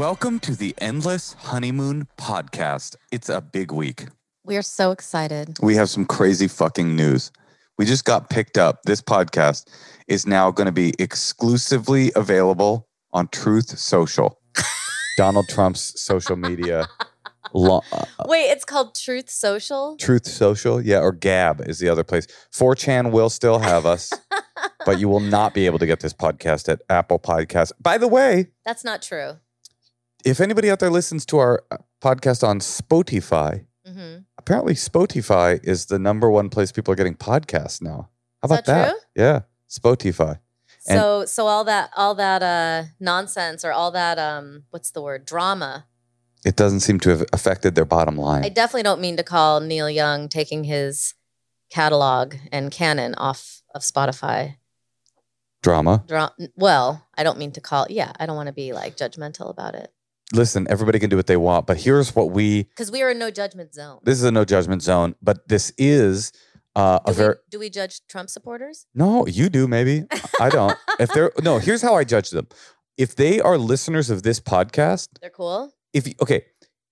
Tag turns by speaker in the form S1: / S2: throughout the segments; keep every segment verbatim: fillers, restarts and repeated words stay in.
S1: Welcome to the Endless Honeymoon Podcast. It's a big week.
S2: We are so excited.
S1: We have some crazy fucking news. We just got picked up. This podcast is now going to be exclusively available on Truth Social. Donald Trump's social media. Lo- uh,
S2: Wait, it's called Truth Social?
S1: Truth Social, yeah, or Gab is the other place. four chan will still have us, but you will not be able to get this podcast at Apple Podcasts. By the way,
S2: That's not true.
S1: if anybody out there listens to our podcast on Spotify,
S2: Mm-hmm.
S1: apparently Spotify is the number one place people are getting podcasts now. How about
S2: Is that
S1: that?
S2: true?
S1: Yeah, Spotify. And-
S2: So, so all that, all that uh, nonsense or all that, um, what's the word, drama.
S1: It doesn't seem to have affected their bottom line.
S2: I definitely don't mean to call Neil Young taking his catalog and canon off of Spotify.
S1: Drama.
S2: Dra- well, I don't mean to call. Yeah, I don't want to be like judgmental about it
S1: Listen, everybody can do what they want, but here's what we,
S2: because we are in no judgment zone.
S1: this is a no judgment zone, but this is uh,
S2: Do
S1: a very,
S2: we, do we judge Trump supporters?
S1: no, you do maybe. I don't. If they're, no, here's how I judge them. If they are listeners of this podcast,
S2: They're cool.
S1: if you, okay,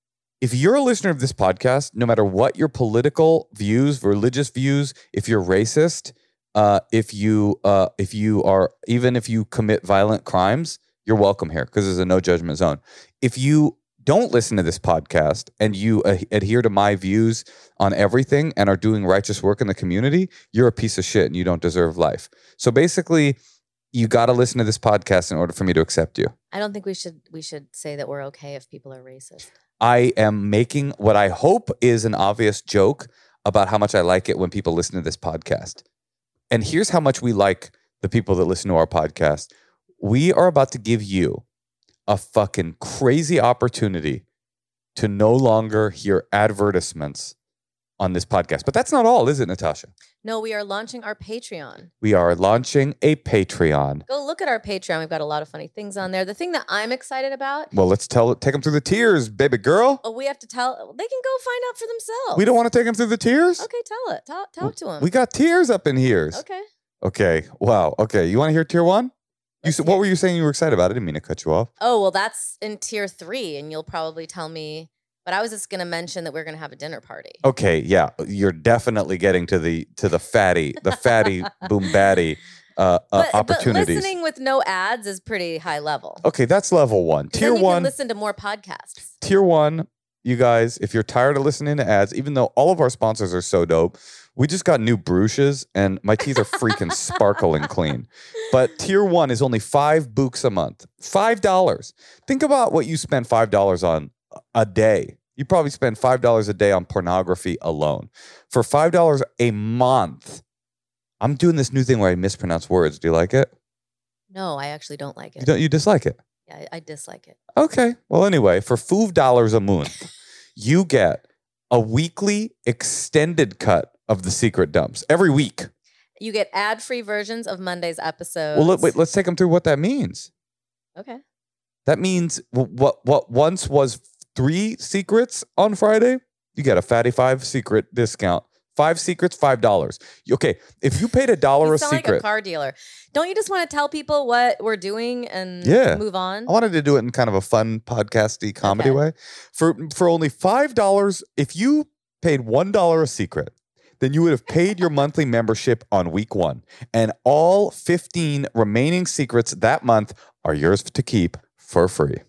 S1: if you're a listener of this podcast, no matter what your political views, religious views, if you're racist, uh, if you uh, if you are even if you commit violent crimes, you're welcome here because there's a no judgment zone. If you don't listen to this podcast and you uh, adhere to my views on everything and are doing righteous work in the community, you're a piece of shit and you don't deserve life. So basically, you got to listen to this podcast in order for me to accept you.
S2: I don't think we should we should say that we're okay if people are racist.
S1: I am making what I hope is an obvious joke about how much I like it when people listen to this podcast. And here's how much we like the people that listen to our podcast. We are about to give you a fucking crazy opportunity to no longer hear advertisements on this podcast. But that's not all, is it, Natasha?
S2: No, we are launching our Patreon.
S1: We are launching a Patreon.
S2: Go look at our Patreon. We've got a lot of funny things on there. The thing that I'm excited about,
S1: Well, let's tell take them through the tiers, baby girl.
S2: oh, we have to tell, they can go find out for themselves.
S1: We don't want to take them through the tiers?
S2: Okay, tell it. Talk, talk to them.
S1: We got tiers up in here.
S2: Okay.
S1: Okay. Wow. Okay. You want to hear tier one? You
S2: Let's
S1: said,
S2: hear-
S1: what were you saying you were excited about? I didn't mean to cut you off.
S2: Oh, well, that's in tier three, and you'll probably tell me. But I was just going to mention that we're going to have a dinner party.
S1: Okay. Yeah. You're definitely getting to the to the fatty, the fatty boom batty uh, uh,
S2: But,
S1: opportunities.
S2: but listening with no ads is pretty high level.
S1: Okay. That's level one.
S2: 'Cause
S1: Tier
S2: then you
S1: one.
S2: can listen to more podcasts.
S1: Tier one. You guys, if you're tired of listening to ads, even though all of our sponsors are so dope, we just got new brushes and my teeth are freaking sparkling clean. But tier one is only five bucks a month. Five dollars. Think about what you spend five dollars on a day. You probably spend five dollars a day on pornography alone. For five dollars a month, I'm doing this new thing where I mispronounce words. Do you like it?
S2: No, I actually don't like
S1: You
S2: it.
S1: don't. You dislike it?
S2: Yeah, I, I dislike it.
S1: Okay. Well, anyway, for five dollars a month, you get a weekly extended cut of the secret dumps every week.
S2: You get ad-free versions of Monday's episodes.
S1: Well, let, wait, let's take them through what that means.
S2: Okay.
S1: That means w- what what once was three secrets on Friday, you get a fatty five secret discount. Five secrets, five dollars. Okay, if you paid a dollar
S2: You
S1: a
S2: sound like
S1: secret,
S2: a car dealer. Don't you just want to tell people what we're doing and
S1: Yeah.
S2: move on?
S1: I wanted to do it in kind of a fun podcasty comedy
S2: Okay.
S1: way. For for only five dollars, if you paid one dollar a secret, then you would have paid your monthly membership on week one, and all fifteen remaining secrets that month are yours to keep for free.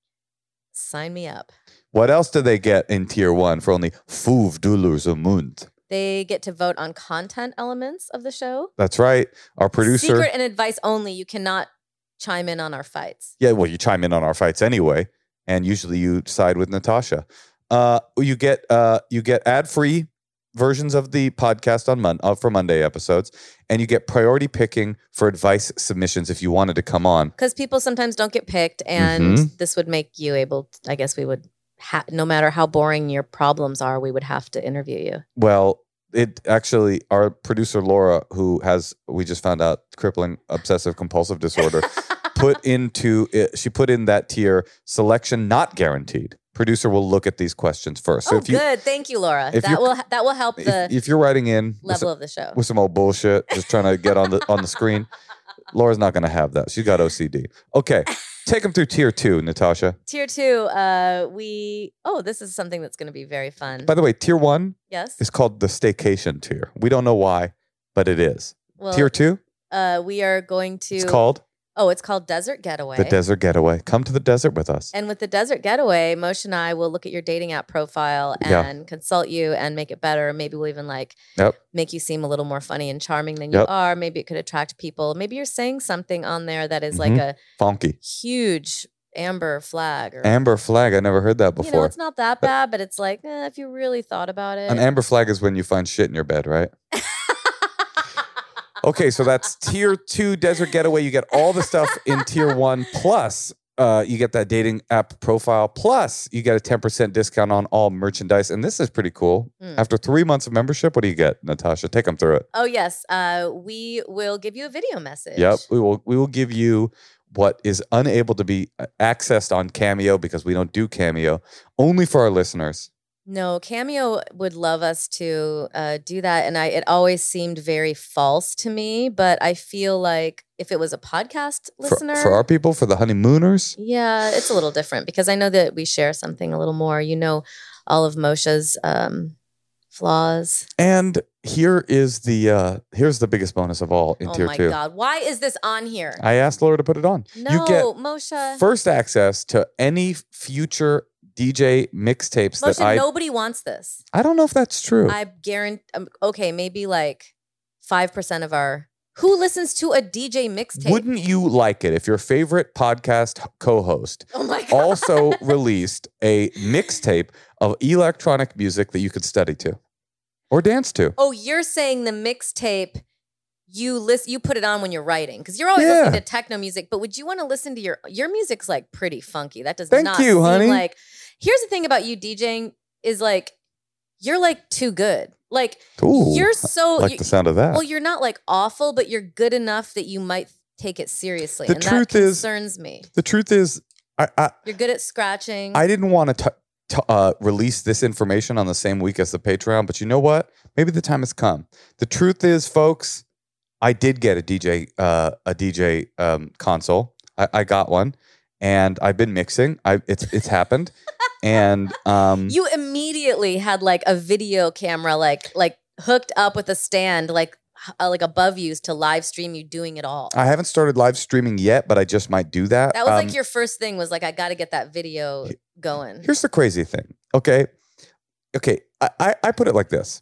S2: Sign me up.
S1: What else do they get in tier one for only five dollars a month?
S2: They get to vote on content elements of the show.
S1: That's right. Our producer.
S2: Secret and advice only. You cannot chime in on our fights.
S1: Yeah, well, you chime in on our fights anyway, and usually you side with Natasha. Uh, you get uh, you get ad-free versions of the podcast on Mon- uh, for Monday episodes, and you get priority picking for advice submissions if you wanted to come on.
S2: Because people sometimes don't get picked, and
S1: Mhm.
S2: this would make you able. To, I guess we would. Ha- no matter how boring your problems are, we would have to interview you.
S1: Well, it actually, our producer Laura, who has we just found out crippling obsessive compulsive disorder, put into it, she put in that tier selection not guaranteed. Producer will look at these questions first. So
S2: oh,
S1: if you
S2: good. Thank you, Laura.
S1: if
S2: That
S1: you're-
S2: will that will help the
S1: if, if you're writing in with
S2: level
S1: some,
S2: of the show.
S1: with some old bullshit, just trying to get on the on the screen, Laura's not going to have that. She's got O C D. Okay, take them through tier two, Natasha.
S2: Tier two, uh, we, oh, this is something that's going to be very fun.
S1: By the way, tier one
S2: yes.
S1: is called the staycation tier. We don't know why, but it is.
S2: Well,
S1: tier two?
S2: Uh, we are going to.
S1: It's called?
S2: Oh, it's called Desert Getaway.
S1: The Desert Getaway. Come to the desert with us.
S2: And with the Desert Getaway, Moshe and I will look at your dating app profile and yeah. consult you and make it better. Maybe we'll even like
S1: yep.
S2: make you seem a little more funny and charming than you
S1: yep.
S2: are. Maybe it could attract people. Maybe you're saying something on there that is
S1: mm-hmm.
S2: like a
S1: funky,
S2: huge amber flag. Or,
S1: amber flag. I never heard that before.
S2: You know, it's not that bad, but it's like, eh, if you really thought about it.
S1: An amber flag is when you find shit in your bed, right? Okay, so that's tier two Desert Getaway. You get all the stuff in tier one, plus uh, you get that dating app profile, plus you get a ten percent discount on all merchandise. And this is pretty cool. Mm. After three months of membership, what do you get, Natasha? Take them through it.
S2: Oh, yes. Uh, we will give you a video message.
S1: Yep. We will, we will give you what is unable to be accessed on Cameo because we don't do Cameo, only for our listeners.
S2: No, Cameo would love us to uh, do that. And I, it always seemed very false to me, but I feel like if it was a podcast listener.
S1: For, for our people, for the honeymooners?
S2: Yeah, it's a little different because I know that we share something a little more. You know, all of Moshe's um, flaws.
S1: And here is the, uh, here's the biggest bonus of all in
S2: oh
S1: tier two.
S2: Oh my God, why is this on here?
S1: I asked Laura to put it on.
S2: No,
S1: you get
S2: Moshe.
S1: first access to any future D J mixtapes
S2: Moshe,
S1: that I
S2: nobody wants this.
S1: I don't know if that's true.
S2: I guarantee. Um, okay, maybe like five percent of our who listens to a D J mixtape.
S1: Wouldn't you like it if your favorite podcast co-host
S2: oh my God.
S1: also released a mixtape of electronic music that you could study to or dance to?
S2: Oh, you're saying the mixtape. You list, you put it on when you're writing because you're always
S1: yeah.
S2: listening to techno music. But would you want to listen to your your music's like pretty funky? That does
S1: Thank
S2: not
S1: you,
S2: seem
S1: honey.
S2: like. Here's the thing about you DJing is like you're like too good. Like
S1: Ooh,
S2: you're so
S1: I like
S2: you,
S1: the sound of that.
S2: Well, you're not like awful, but you're good enough that you might take it seriously.
S1: The
S2: and
S1: truth
S2: that
S1: is,
S2: concerns me.
S1: The truth is, I, I
S2: you're good at scratching.
S1: I didn't want to. To, uh, release this information on the same week as the Patreon, but you know what? Maybe the time has come. The truth is, folks, I did get a D J uh, a D J um, console. I, I got one, and I've been mixing. I it's it's happened, and um,
S2: you immediately had like a video camera, like like hooked up with a stand, like uh, like above you to live stream you doing it all.
S1: I haven't started live streaming yet, but I just might do that.
S2: That was
S1: um,
S2: like your first thing. Was like I got to get that video going.
S1: Here's the crazy thing. Okay, okay. I, I I put it like this.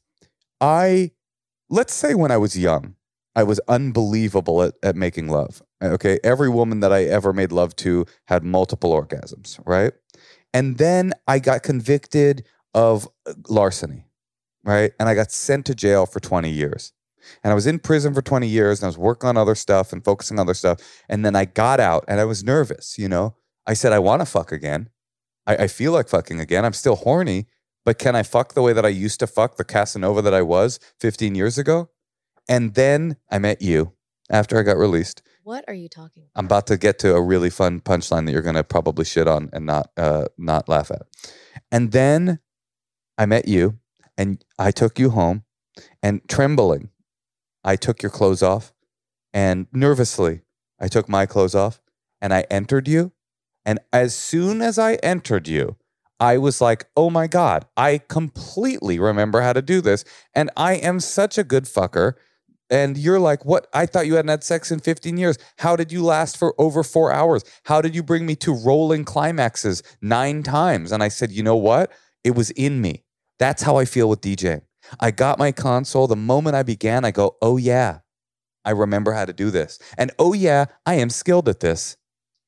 S1: I let's say when I was young, I was unbelievable at, at making love. Okay. Every woman that I ever made love to had multiple orgasms, right? And then I got convicted of larceny, right? And I got sent to jail for twenty years. And I was in prison for twenty years and I was working on other stuff and focusing on other stuff. And then I got out and I was nervous, you know? I said, I want to fuck again. I, I feel like fucking again. I'm still horny, but can I fuck the way that I used to fuck, the Casanova that I was fifteen years ago? And then I met you after I got released.
S2: What are you talking about?
S1: I'm about to get to a really fun punchline that you're going to probably shit on and not uh, not laugh at. And then I met you and I took you home and trembling, I took your clothes off and nervously I took my clothes off and I entered you. And as soon as I entered you, I was like, oh my God, I completely remember how to do this. And I am such a good fucker. And you're like, what? I thought you hadn't had sex in fifteen years. How did you last for over four hours? How did you bring me to rolling climaxes nine times? And I said, you know what? It was in me. That's how I feel with DJing. I got my console. The moment I began, I go, oh yeah, I remember how to do this. And oh yeah, I am skilled at this.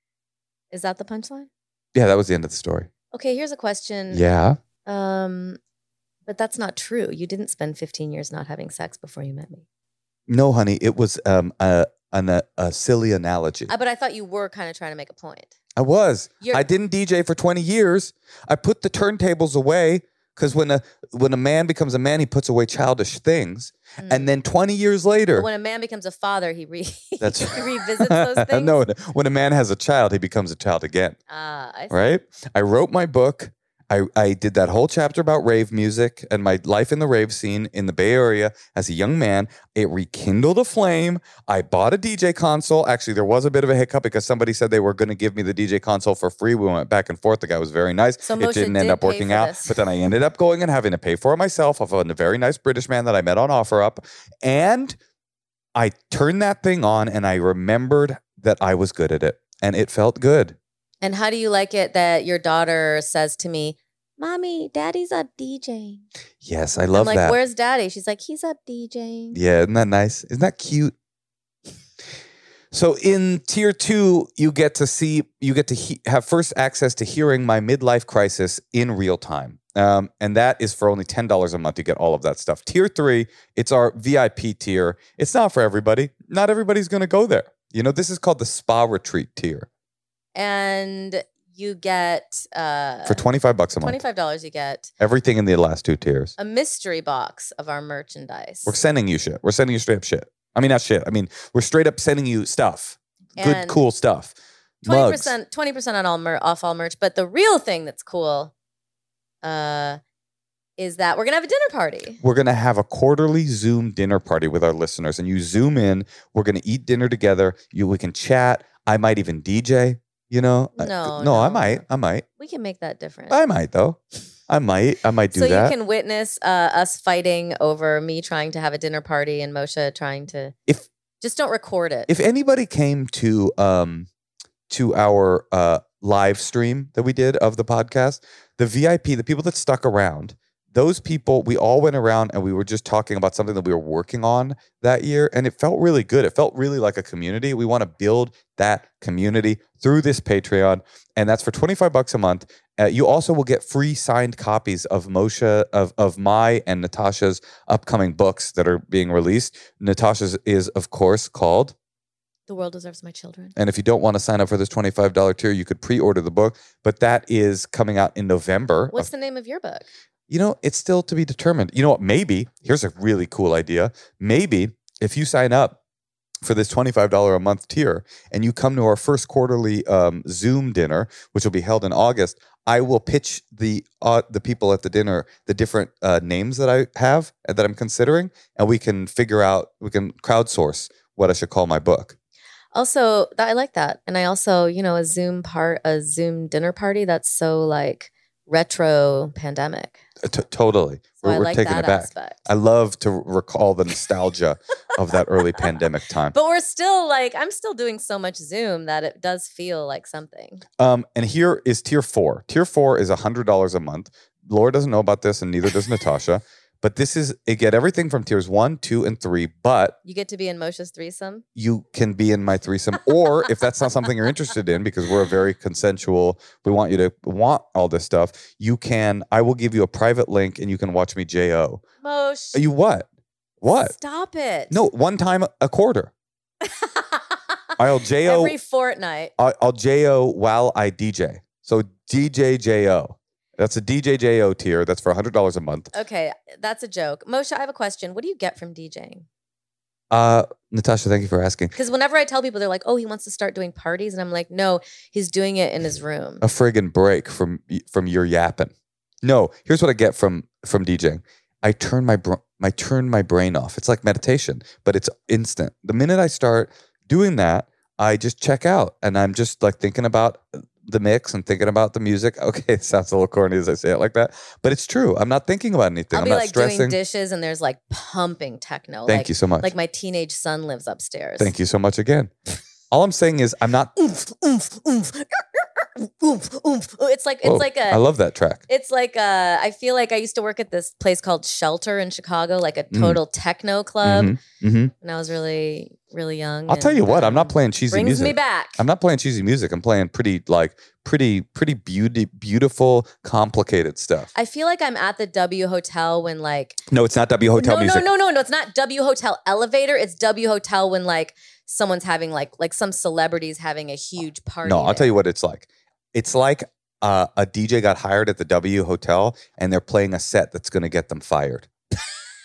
S2: Is that the punchline?
S1: Yeah, that was the end of the story.
S2: Okay, here's a question.
S1: Yeah.
S2: Um, but that's not true. You didn't spend fifteen years not having sex before you met me.
S1: No, honey, it was um, a, an, a, a silly analogy.
S2: Uh, but I thought you were kind of trying to make a point.
S1: I was.
S2: You're-
S1: I didn't D J for twenty years. I put the turntables away because when a when a man becomes a man, he puts away childish things. Mm. And then twenty years later,
S2: but when a man becomes a father, he, re-
S1: that's,
S2: he revisits those things.
S1: No, when a man has a child, he becomes a child again.
S2: Ah, I see.
S1: Right? I wrote my book. I, I did that whole chapter about rave music and my life in the rave scene in the Bay Area as a young man. It rekindled a flame. I bought a D J console. Actually, there was a bit of a hiccup because somebody said they were going to give me the D J console for free. We went back and forth. The guy was very nice.
S2: So
S1: it
S2: Moshe
S1: didn't end
S2: did
S1: up
S2: pay
S1: working
S2: for
S1: out.
S2: this.
S1: But then I ended up going and having to pay for it myself off of a very nice British man that I met on OfferUp. And I turned that thing on and I remembered that I was good at it. And it felt good.
S2: And how do you like it that your daughter says to me, Mommy, Daddy's up DJing?
S1: Yes, I love
S2: I'm like,
S1: that.
S2: Where's Daddy? She's like, he's up DJing.
S1: Yeah, isn't that nice? Isn't that cute? So in tier two, you get to see, you get to he- have first access to hearing my midlife crisis in real time. Um, and that is for only ten dollars a month. You get all of that stuff. Tier three, it's our V I P tier. It's not for everybody. Not everybody's going to go there. You know, this is called the spa retreat tier.
S2: And you get uh,
S1: For twenty-five bucks a month.
S2: twenty-five dollars you get
S1: Everything in the last two tiers.
S2: a mystery box of our merchandise.
S1: We're sending you shit. We're sending you straight up shit. I mean, not shit. I mean, we're straight up sending you stuff. Good,
S2: And
S1: cool stuff.
S2: twenty
S1: Mugs.
S2: percent twenty percent on all mer- off all merch. But the real thing that's cool uh, is that we're going to have a dinner party.
S1: We're going to have a quarterly Zoom dinner party with our listeners. And you Zoom in. We're going to eat dinner together. You, we can chat. I might even D J. You know? I-
S2: No,
S1: no, I
S2: no.
S1: might. I might.
S2: We can make that different.
S1: I might, though. I might. I might do
S2: so
S1: that.
S2: you can witness uh, us fighting over me trying to have a dinner party and Moshe trying to.
S1: If
S2: Just don't record it.
S1: if anybody came to um to our uh live stream that we did of the podcast, the V I P, the people that stuck around, those people, we all went around and we were just talking about something that we were working on that year. And it felt really good. It felt really like a community. We want to build that community through this Patreon. And that's for twenty-five bucks a month. Uh, you also will get free signed copies of Moshe, of, of my and Natasha's upcoming books that are being released. Natasha's is, of course, called
S2: The World Deserves My Children.
S1: And if you don't want to sign up for this twenty-five dollars tier, you could pre-order the book. But that is coming out in November.
S2: What's
S1: of-
S2: the name of your book?
S1: You know, it's still to be determined. You know what? Maybe, here's a really cool idea. Maybe if you sign up for this twenty-five dollars a month tier and you come to our first quarterly um, Zoom dinner, which will be held in August, I will pitch the uh, the people at the dinner the different uh, names that I have and that I'm considering, and we can figure out, we can crowdsource what I should call my book.
S2: Also, that, I like that. And I also, you know, a Zoom part, a Zoom dinner party that's so like retro pandemic.
S1: Uh, t- totally.
S2: So
S1: we're
S2: I
S1: we're
S2: like
S1: taking
S2: that
S1: it back.
S2: aspect.
S1: I love to recall the nostalgia of that early pandemic time.
S2: But we're still like, I'm still doing so much Zoom that it does feel like something.
S1: Um, and here is tier four. Tier four is one hundred dollars a month. Laura doesn't know about this, and neither does Natasha. But this is, you get everything from tiers one, two, and three. But
S2: You get to be in Moshe's threesome.
S1: you can be in my threesome. Or if that's not something you're interested in, because we're a very consensual, we want you to want all this stuff, you can, I will give you a private link and you can watch me J O.
S2: Moshe.
S1: You what? What?
S2: Stop it.
S1: No, one time a quarter. I'll J O.
S2: Every fortnight.
S1: I'll, I'll J O while I D J. So D J J O. That's a D J J O tier. That's for one hundred dollars a month.
S2: Okay, that's a joke. Moshe, I have a question. What do you get from DJing?
S1: Uh, Natasha, thank you for asking.
S2: Because whenever I tell people, they're like, oh, he wants to start doing parties. And I'm like, no, he's doing it in his room.
S1: A friggin' break from from your yapping. No, here's what I get from from DJing. I turn my br- I turn my brain off. It's like meditation, but it's instant. The minute I start doing that, I just check out and I'm just like thinking about the mix and thinking about the music. Okay, it sounds a little corny as I say it like that, but it's true. I'm not thinking about anything.
S2: I'll
S1: I'm
S2: be
S1: not
S2: like
S1: stressing.
S2: doing dishes and there's like pumping techno.
S1: Thank
S2: like,
S1: you so much.
S2: Like my teenage son lives upstairs.
S1: Thank you so much again. All I'm saying is I'm not.
S2: Oomph, oomph, oomph, oomph, oomph. It's like it's
S1: Whoa,
S2: like a.
S1: I love that track.
S2: It's like a, I feel like I used to work at this place called Shelter in Chicago, like a
S1: Mm.
S2: total techno club.
S1: Mm-hmm, mm-hmm.
S2: When I was really, really young.
S1: I'll tell
S2: and,
S1: you what. I'm not
S2: um,
S1: playing cheesy
S2: brings
S1: music.
S2: me back.
S1: I'm not playing cheesy music. I'm playing pretty like pretty pretty beauty beautiful complicated stuff.
S2: I feel like I'm at the W Hotel when like
S1: No, it's not W Hotel
S2: no,
S1: music.
S2: no, no, no, no. It's not W Hotel Elevator. It's W Hotel when like someone's having like like some celebrities having a huge party.
S1: No, I'll tell you what it's like. It's like uh, a D J got hired at the W Hotel and they're playing a set that's going to get them fired.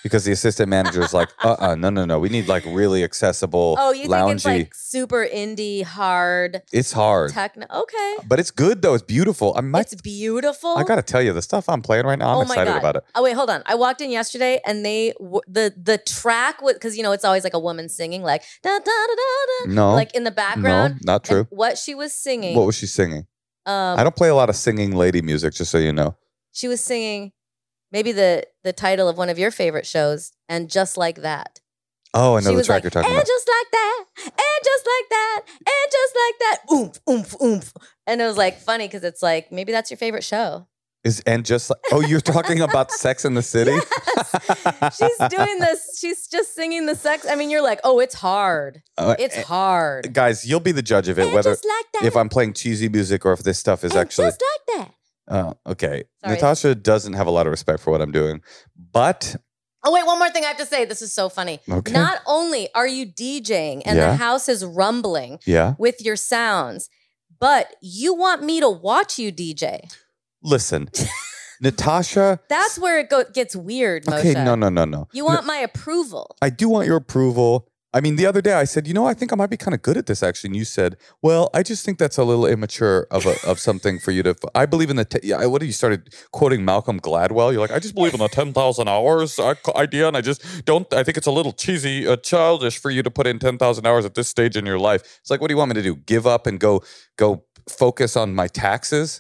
S1: because the assistant manager is like, uh-uh, no, no, no. We need like really accessible,
S2: Oh, you
S1: loungy.
S2: think it's like super indie, hard,
S1: It's hard.
S2: techno? Okay.
S1: But it's good though. It's beautiful. I might,
S2: It's beautiful.
S1: I got to tell you, the stuff I'm playing right now, I'm
S2: oh my
S1: excited
S2: God.
S1: about it.
S2: Oh, wait, hold on. I walked in yesterday and they, w- the the track, because, you know, it's always like a woman singing like, da, da, da, da, da,
S1: No.
S2: like in the background.
S1: No, not true.
S2: And what she was singing.
S1: What was she singing?
S2: um,
S1: I don't play a lot of singing lady music, just so you know.
S2: She was singing maybe the, the title of one of your favorite shows, And Just Like That.
S1: Oh, I know
S2: She
S1: the
S2: was
S1: track
S2: like,
S1: you're talking
S2: and
S1: about.
S2: just like that, and just like that, and just like that, oomph, oomph, oomph. And it was like funny because it's like, maybe that's your favorite show.
S1: Is and just like, oh, you're talking about Sex in the City?
S2: Yes. She's doing this. She's just singing the sex. I mean, you're like, oh, it's hard.
S1: Uh,
S2: It's
S1: eh,
S2: hard.
S1: Guys, you'll be the judge of it,
S2: And
S1: whether
S2: just like that.
S1: if I'm playing cheesy music or if this stuff is
S2: and
S1: actually.
S2: just like that.
S1: Oh, okay.
S2: Sorry.
S1: Natasha doesn't have a lot of respect for what I'm doing, but
S2: Oh, wait, one more thing I have to say. This is so funny.
S1: Okay.
S2: Not only are you DJing and
S1: Yeah.
S2: the house is rumbling
S1: yeah,
S2: with your sounds, but you want me to watch you D J.
S1: listen, Natasha.
S2: That's where it go- gets weird, Moshe.
S1: Okay, no, no, no, no.
S2: You want my approval.
S1: I do want your approval. I mean, the other day I said, you know, I think I might be kind of good at this actually. And you said, well, I just think that's a little immature of a, of something for you to. I believe in the. T- yeah, what did you started quoting Malcolm Gladwell? You're like, I just believe in the ten thousand hours idea, and I just don't. I think it's a little cheesy, uh, childish for you to put in ten thousand hours at this stage in your life. It's like, what do you want me to do? Give up and go go focus on my taxes?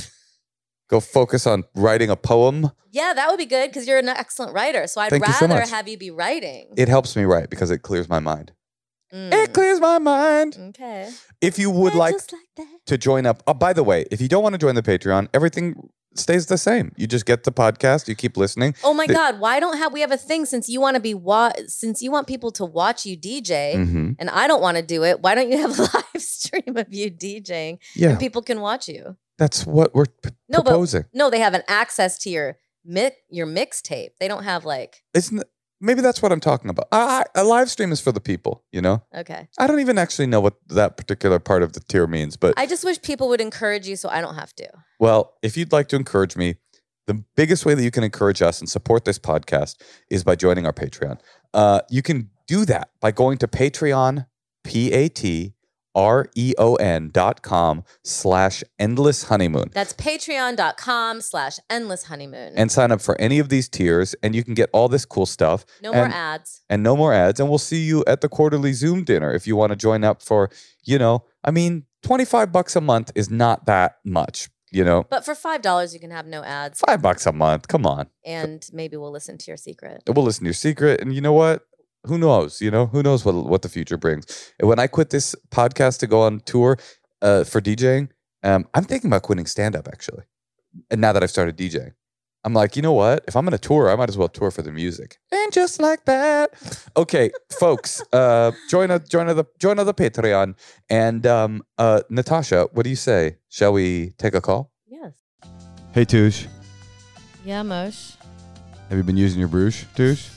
S1: Go focus on writing a poem?
S2: Yeah, that would be good because you're an excellent writer. So I'd
S1: Thank you so
S2: rather
S1: much.
S2: have you be writing.
S1: It helps me write because it clears my mind.
S2: Mm.
S1: It clears my mind.
S2: Okay.
S1: If you would
S2: And
S1: like
S2: just like that.
S1: to join up. Oh, by the way, if you don't want to join the Patreon, everything stays the same. You just get the podcast. You keep listening.
S2: Oh my
S1: The-
S2: God! Why don't have we have a thing since you want to be wa- since you want people to watch you D J
S1: Mhm.
S2: and I don't want to do it? Why don't you have a live stream of you DJing
S1: Yeah,
S2: and people can watch you?
S1: that's what we're p-
S2: No,
S1: proposing.
S2: but no, they have an access to your mi- your mixtape. They don't have like
S1: Isn't maybe that's what I'm talking about. I, I- a live stream is for the people. You know,
S2: okay.
S1: I don't even actually know what that particular part of the tier means, but
S2: I just wish people would encourage you so I don't have to.
S1: well, if you'd like to encourage me, the biggest way that you can encourage us and support this podcast is by joining our Patreon. Uh, you can do that by going to Patreon, P A T R E O N dot com slash endless honeymoon.
S2: That's patreon.com slash endless honeymoon.
S1: And sign up for any of these tiers, and you can get all this cool stuff.
S2: no more
S1: and,
S2: ads.
S1: And no more ads. And we'll see you at the quarterly Zoom dinner if you want to join up for, you know, I mean, twenty-five bucks a month is not that much, you know.
S2: But for five dollars you can have no ads
S1: Five bucks a month. Come on.
S2: and maybe we'll listen to your secret.
S1: We'll listen to your secret. And you know what? Who knows? You know, who knows what what the future brings. And when I quit this podcast to go on tour uh, for DJing, um, I'm thinking about quitting stand up actually. And now that I've started DJing, I'm like, you know what? If I'm going to tour, I might as well tour for the music. And just like that. Okay, folks, uh, join a join the join the Patreon. And um, uh, Natasha, what do you say? Shall we take a call?
S2: Yes.
S1: Hey, Touche.
S2: Yeah, Mosh.
S1: Have you been using your Bruche, Touche?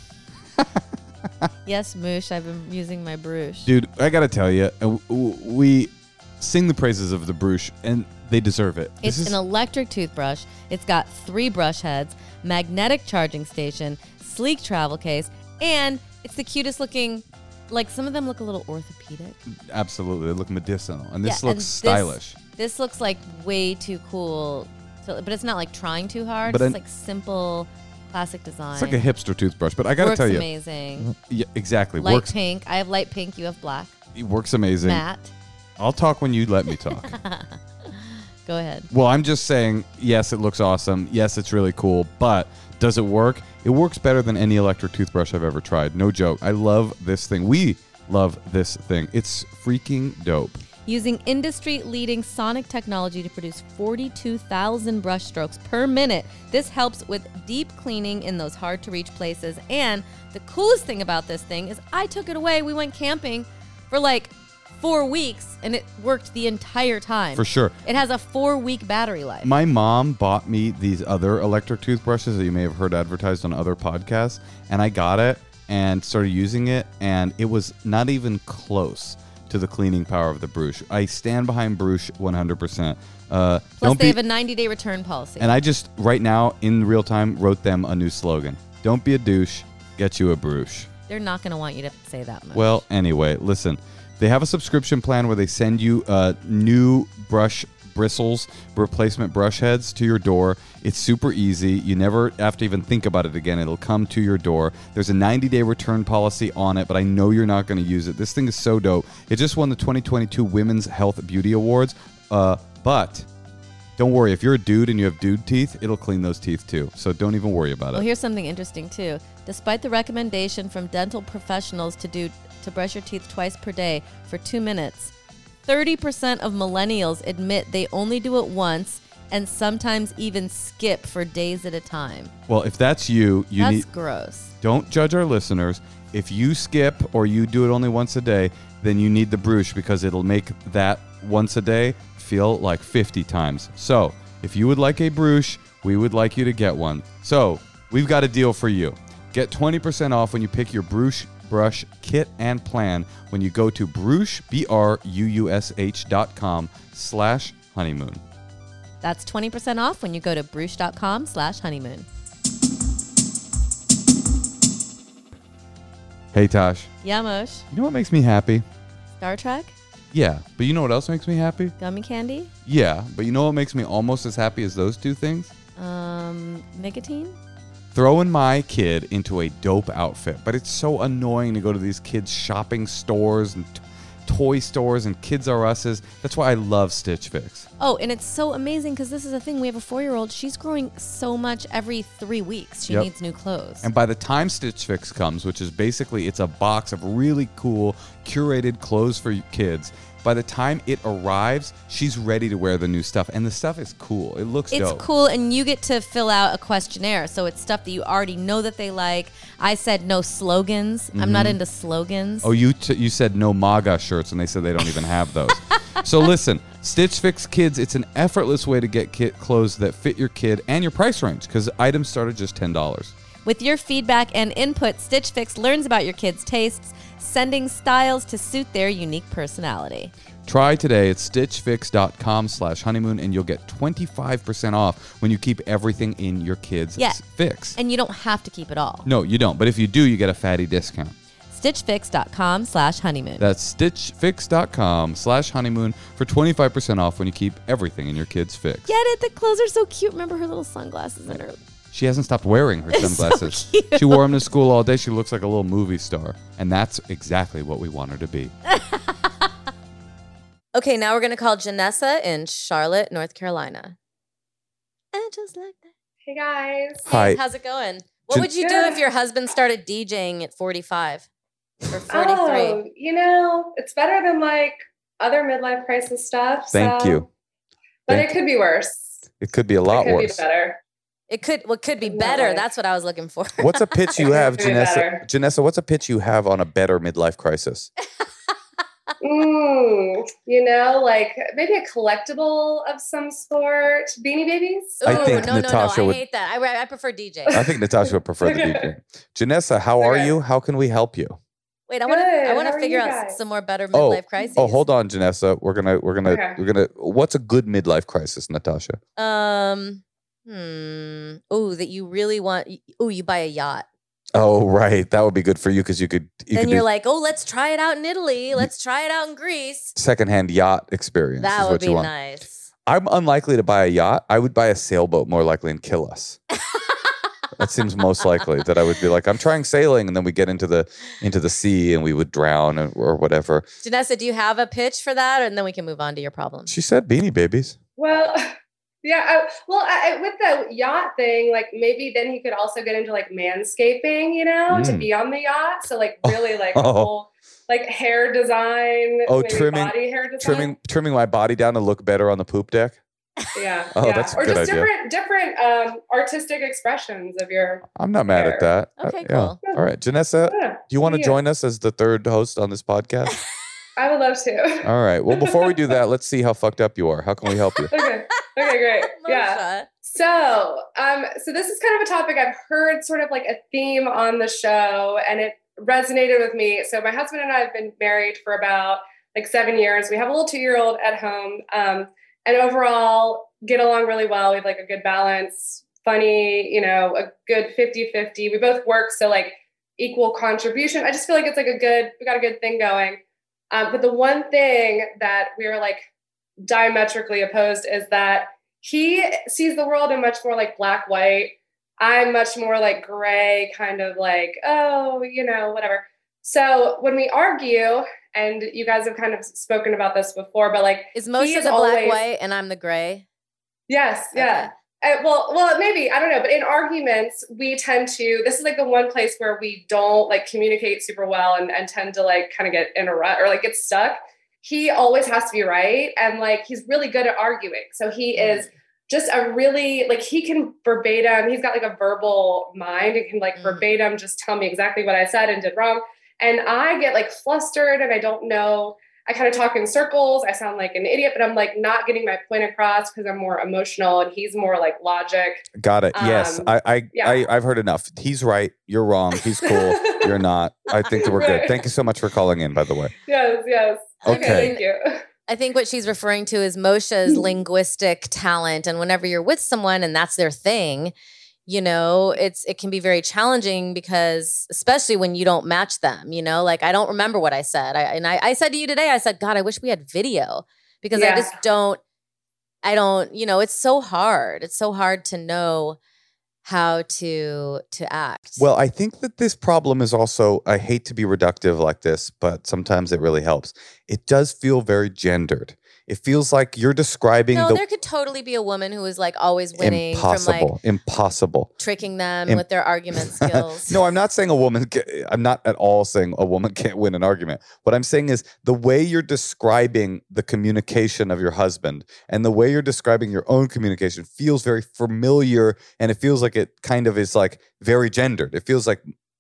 S2: Yes, Moosh. I've been using my Bruche.
S3: Dude, I gotta tell you, we sing the praises of the Bruche, and they deserve it.
S2: It's
S3: This is-
S2: an electric toothbrush. It's got three brush heads, magnetic charging station, sleek travel case, and it's the cutest looking. Like some of them look a little orthopedic.
S3: absolutely, they look medicinal, and this
S2: Yeah, and
S3: looks
S2: this-
S3: stylish.
S2: This looks like way too cool, to, but it's not like trying too hard.
S3: But
S2: it's
S3: an-
S2: like simple, classic design.
S3: It's like a hipster toothbrush, but I gotta
S2: Works
S3: tell you,
S2: amazing.
S3: yeah, exactly,
S2: Light
S3: works
S2: pink. I have light pink. You have black.
S3: it works amazing.
S2: Matte.
S3: I'll talk when you let me talk.
S2: Go ahead.
S3: Well, I'm just saying, yes, it looks awesome. Yes, it's really cool, but does it work? It works better than any electric toothbrush I've ever tried. No joke. I love this thing. We love this thing. It's freaking dope.
S2: Using industry-leading sonic technology to produce forty-two thousand brush strokes per minute, this helps with deep cleaning in those hard-to-reach places. And the coolest thing about this thing is I took it away. We went camping for like four weeks, and it worked the entire time.
S3: For sure.
S2: It has a four-week battery life.
S3: My mom bought me these other electric toothbrushes that you may have heard advertised on other podcasts, and I got it and started using it, and it was not even close to the cleaning power of the Bruche. I stand behind Bruche one hundred percent. Uh,
S2: Plus,
S3: don't
S2: they
S3: be,
S2: have a ninety-day return policy.
S3: and I just, right now, in real time, wrote them a new slogan. Don't be a douche, get you a brush.
S2: They're not going to want you to say that much.
S3: Well, anyway, listen. They have a subscription plan where they send you uh, new brush bristles, replacement brush heads to your door. It's super easy. You never have to even think about it again. It'll come to your door. There's a ninety-day return policy on it, but I know you're not going to use it. This thing is so dope. It just won the twenty twenty-two Women's Health Beauty Awards. Uh, but don't worry. If you're a dude and you have dude teeth, it'll clean those teeth too. So don't even worry about
S2: well,
S3: it.
S2: here's something interesting too. Despite the recommendation from dental professionals to do to brush your teeth twice per day for two minutes, thirty percent of millennials admit they only do it once and sometimes even skip for days at a time.
S3: Well, if that's you, you
S2: That's
S3: need
S2: gross.
S3: don't judge our listeners. If you skip or you do it only once a day, then you need the brush because it'll make that once a day feel like fifty times. So, if you would like a brush, we would like you to get one. So, we've got a deal for you. Get twenty percent off when you pick your brush brush kit and plan when you go to brush, B R U U S H dot com slash honeymoon.
S2: That's twenty percent off when you go to brush.com slash honeymoon.
S3: Hey, Tosh.
S2: Yeah, Mosh.
S3: You know what makes me happy?
S2: Star Trek?
S3: Yeah, but you know what else makes me happy?
S2: Gummy candy?
S3: Yeah, but you know what makes me almost as happy as those two things?
S2: Um, nicotine?
S3: Throwing my kid into a dope outfit. But it's so annoying to go to these kids' shopping stores and t- toy stores and Kids R Us's. That's why I love Stitch Fix.
S2: Oh, and it's so amazing because this is a thing. We have a four-year-old. She's growing so much every three weeks. She
S3: Yep.
S2: needs new clothes.
S3: And by the time Stitch Fix comes, which is basically it's a box of really cool, curated clothes for kids, by the time it arrives, she's ready to wear the new stuff. And the stuff is cool. It looks
S2: It's
S3: dope.
S2: cool, and you get to fill out a questionnaire. So it's stuff that you already know that they like. I said no slogans. I'm not into slogans.
S3: Oh, you t- you said no MAGA shirts, and they said they don't even have those. So listen, Stitch Fix Kids, it's an effortless way to get kid clothes that fit your kid and your price range because items start at just ten dollars.
S2: With your feedback and input, Stitch Fix learns about your kids' tastes, sending styles to suit their unique personality.
S3: Try today at stitchfix.com slash honeymoon, and you'll get twenty-five percent off when you keep everything in your kids'
S2: Yeah.
S3: fix.
S2: And you don't have to keep it all.
S3: No, you don't. But if you do, you get a fatty discount.
S2: stitchfix.com slash honeymoon.
S3: That's stitchfix.com slash honeymoon for twenty-five percent off when you keep everything in your kids' fix.
S2: Get it? The clothes are so cute. Remember her little sunglasses and her...
S3: She hasn't stopped wearing her
S2: It's so
S3: sunglasses.
S2: cute.
S3: She wore them to school all day. She looks like a little movie star. And that's exactly what we want her to be.
S2: Okay, now we're going to call Janessa in Charlotte, North Carolina. And just like that.
S4: Hey guys.
S1: Hi.
S2: Hey, how's it going? What
S1: Jan-
S2: would you do
S4: Good.
S2: if your husband started DJing at forty-five or forty-three?
S4: Oh, you know, it's better than like other midlife crisis stuff.
S1: Thank
S4: so-
S1: you.
S4: But
S1: Thank
S4: it could be worse.
S1: It could be a lot
S4: it could
S1: worse.
S4: be better.
S2: It could what could be
S4: Not
S2: better.
S4: like-
S2: That's what I was looking for.
S1: What's a pitch you have,
S4: Could be
S1: Janessa?
S4: better.
S1: Janessa, what's a pitch you have on a better midlife crisis?
S4: Mm, you know, like maybe a collectible of some sort. Beanie Babies?
S1: I
S2: Ooh,
S1: think
S2: no,
S1: Natasha
S2: no, no.
S1: would-
S2: I hate that. I, I prefer D J.
S1: I think Natasha would prefer the D J. Janessa, how are
S4: Okay.
S1: you? How can we help you?
S2: Wait, I want to. I
S4: Good.
S2: want
S4: How
S2: to
S4: are
S2: figure
S4: you
S2: out
S4: guys?
S2: some more better
S1: Oh,
S2: midlife crises.
S1: Oh, hold on, Janessa. We're gonna, we're gonna,
S4: Okay.
S1: we're gonna. What's a good midlife crisis, Natasha?
S2: Um. Hmm. Oh, that you really want. Oh, you buy a yacht.
S1: Oh, right. That would be good for you because you could. You
S2: Then
S1: could
S2: you're
S1: do
S2: like, oh, let's try it out in Italy. Let's try it out in Greece.
S1: secondhand yacht experience.
S2: That
S1: is
S2: would
S1: what
S2: be
S1: you want.
S2: nice.
S1: I'm unlikely to buy a yacht. I would buy a sailboat more likely and kill us. That seems most likely that I would be like, I'm trying sailing, and then we get into the into the sea and we would drown or, or whatever.
S2: Janessa, do you have a pitch for that, and then we can move on to your problem?
S1: She said Beanie Babies.
S4: Well, yeah. I, well, I, I- with the yacht thing, like maybe then he could also get into like manscaping, you know, to
S1: Mm.
S4: be on the yacht. So like really like a
S1: Oh.
S4: whole like hair design,
S1: Oh,
S4: maybe
S1: trimming-
S4: body hair design.
S1: Trimming trimming my body down to look better on the poop deck.
S4: Yeah.
S1: Oh,
S4: yeah.
S1: that's a
S4: or
S1: good
S4: just
S1: idea.
S4: different different um artistic expressions of your
S1: I'm not mad at that. Uh,
S2: Okay,
S1: yeah.
S2: cool.
S1: All right, Janessa,
S4: yeah.
S1: do you want to
S4: Yeah.
S1: join us as the third host on this podcast?
S4: I would love to.
S1: All right. Well, before we do that, let's see how fucked up you are. How can we help you?
S4: okay. Okay, great. Yeah.
S2: Marsha.
S4: So, um, so this is kind of a topic I've heard sort of like a theme on the show, and it resonated with me. So my husband and I have been married for about like seven years. We have a little two-year-old at home, um, and overall get along really well. We have like a good balance, funny, you know, a good fifty-fifty. We both work, so like equal contribution. I just feel like it's like a good, we got a good thing going. Um, but the one thing that we're like diametrically opposed is that he sees the world in much more like black, white. I'm much more like gray, kind of like, oh, you know, whatever. So when we argue, and you guys have kind of spoken about this before, but like,
S2: is Moshe
S4: he's
S2: the
S4: always,
S2: black, white, and I'm the gray?
S4: Yes, yeah. Uh, well, well, maybe, I don't know. But in arguments, we tend to, this is like the one place where we don't like communicate super well and, and tend to like kind of get in a rut or like get stuck. He always has to be right. And like, he's really good at arguing. So he is just a really, like he can verbatim, he's got like a verbal mind and can like mm. verbatim just tell me exactly what I said and did wrong. And I get like flustered and I don't know. I kind of talk in circles. I sound like an idiot, but I'm like not getting my point across because I'm more emotional and he's more like logic.
S1: Got it. Um, yes. I, I, yeah. I, I've heard enough. He's right. You're wrong. He's cool. You're not. I think that we're right. good. Thank you so much for calling in, by the way.
S4: Yes. Yes.
S1: Okay.
S4: okay thank you.
S2: I think what she's referring to is Moshe's linguistic talent. And whenever you're with someone and that's their thing, you know, it's it can be very challenging because especially when you don't match them, you know, like I don't remember what I said. I, and I, I said to you today, I said, God, I wish we had video because yeah. I just don't, I don't, you know, it's so hard. It's so hard to know how to to act.
S1: Well, I think that this problem is also, I hate to be reductive like this, but sometimes it really helps. It does feel very gendered. It feels like you're describing
S2: no,
S1: the...
S2: there could totally be a woman who is like always winning.
S1: Impossible.
S2: From like
S1: Impossible.
S2: Tricking them
S1: Im-
S2: with their argument skills.
S1: No, I'm not saying a woman... Can, I'm not at all saying a woman can't win an argument. What I'm saying is the way you're describing the communication of your husband and the way you're describing your own communication feels very familiar, and it feels like it kind of is like very gendered. It feels like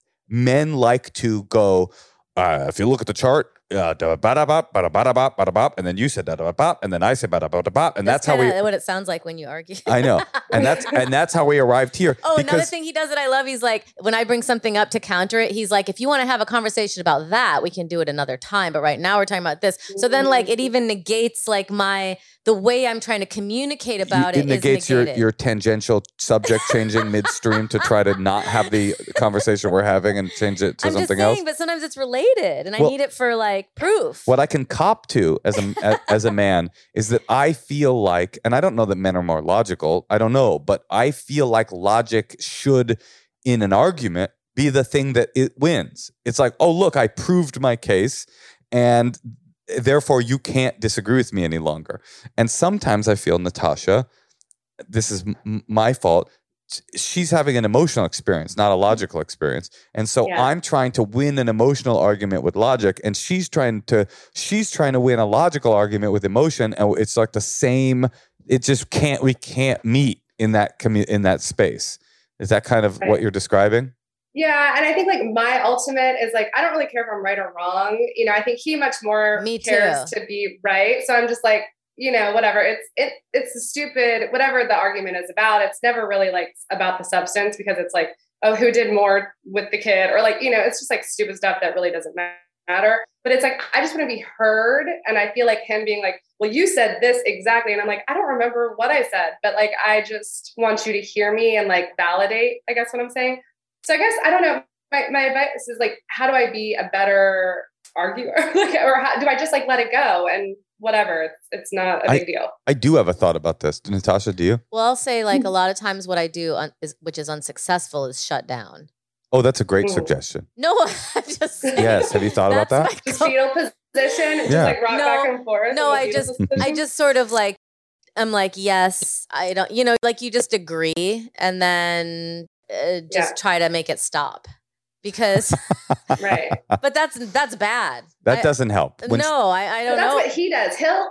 S1: men like to go, uh, if you look at the chart, Uh, ba-da-bop, ba-da-ba-da-bop, ba-da-bop, and then you said da-da-bop, and then I said ba-da-ba-da-bop, and that's, that's how we.
S2: What it sounds like when you argue.
S1: I know, and that's and that's how we arrived here.
S2: Oh, another thing he does that I love. He's like, when I bring something up to counter it, he's like, if you want to have a conversation about that, we can do it another time. But right now we're talking about this. So then, like, it even negates like my the way I'm trying to communicate about
S1: you,
S2: it.
S1: It negates
S2: is
S1: your
S2: negated.
S1: your tangential subject changing midstream to try to not have the conversation we're having and change it to
S2: I'm
S1: something
S2: just saying,
S1: else.
S2: But sometimes it's related, and
S1: well,
S2: I need it for like proof.
S1: What I can cop to as a as a man is that I feel like, and I don't know that men are more logical. I don't know, but I feel like logic should, in an argument, be the thing that it wins. It's like, oh look, I proved my case, and therefore you can't disagree with me any longer. And sometimes I feel Natasha, this is m- my fault. She's having an emotional experience, not a logical experience. And so yeah. I'm trying to win an emotional argument with logic, and she's trying to she's trying to win a logical argument with emotion, and it's like the same, it just can't we can't meet in that commu- in that space. Is that kind of right. what you're describing?
S4: Yeah, and I think like my ultimate is like I don't really care if I'm right or wrong. You know, I think he much more
S2: Me
S4: cares
S2: too.
S4: to be right. So I'm just like, you know, whatever. It's it it's a stupid, whatever the argument is about. It's never really like about the substance because it's like, oh, who did more with the kid? Or like, you know, it's just like stupid stuff that really doesn't matter. But it's like, I just want to be heard. And I feel like him being like, well, you said this exactly. And I'm like, I don't remember what I said, but like, I just want you to hear me and like validate, I guess what I'm saying. So I guess, I don't know. My, my advice is like, how do I be a better arguer? like, or how, do I just like let it go and whatever? It's, it's not a big
S1: I,
S4: deal.
S1: I do have a thought about this. Natasha, do you?
S2: Well, I'll say like a lot of times what I do, un- is, which is unsuccessful, is shut down.
S1: Oh, that's a great
S4: Ooh.
S1: suggestion.
S2: No, I'm just saying.
S1: Yes. Have you thought about that?
S4: Just fetal position, just
S1: Yeah.
S4: like rock
S2: No,
S4: back and forth.
S2: No,
S4: in the
S2: I
S4: fetal
S2: just,
S4: position.
S2: I just sort of like, I'm like, yes, I don't, you know, like you just agree and then uh, just
S4: Yeah.
S2: try to make it stop because,
S4: right.
S2: but that's, that's bad.
S1: That
S2: I,
S1: doesn't help. When
S2: no, I, I
S4: But
S2: don't
S4: that's
S2: know.
S4: what he does. He'll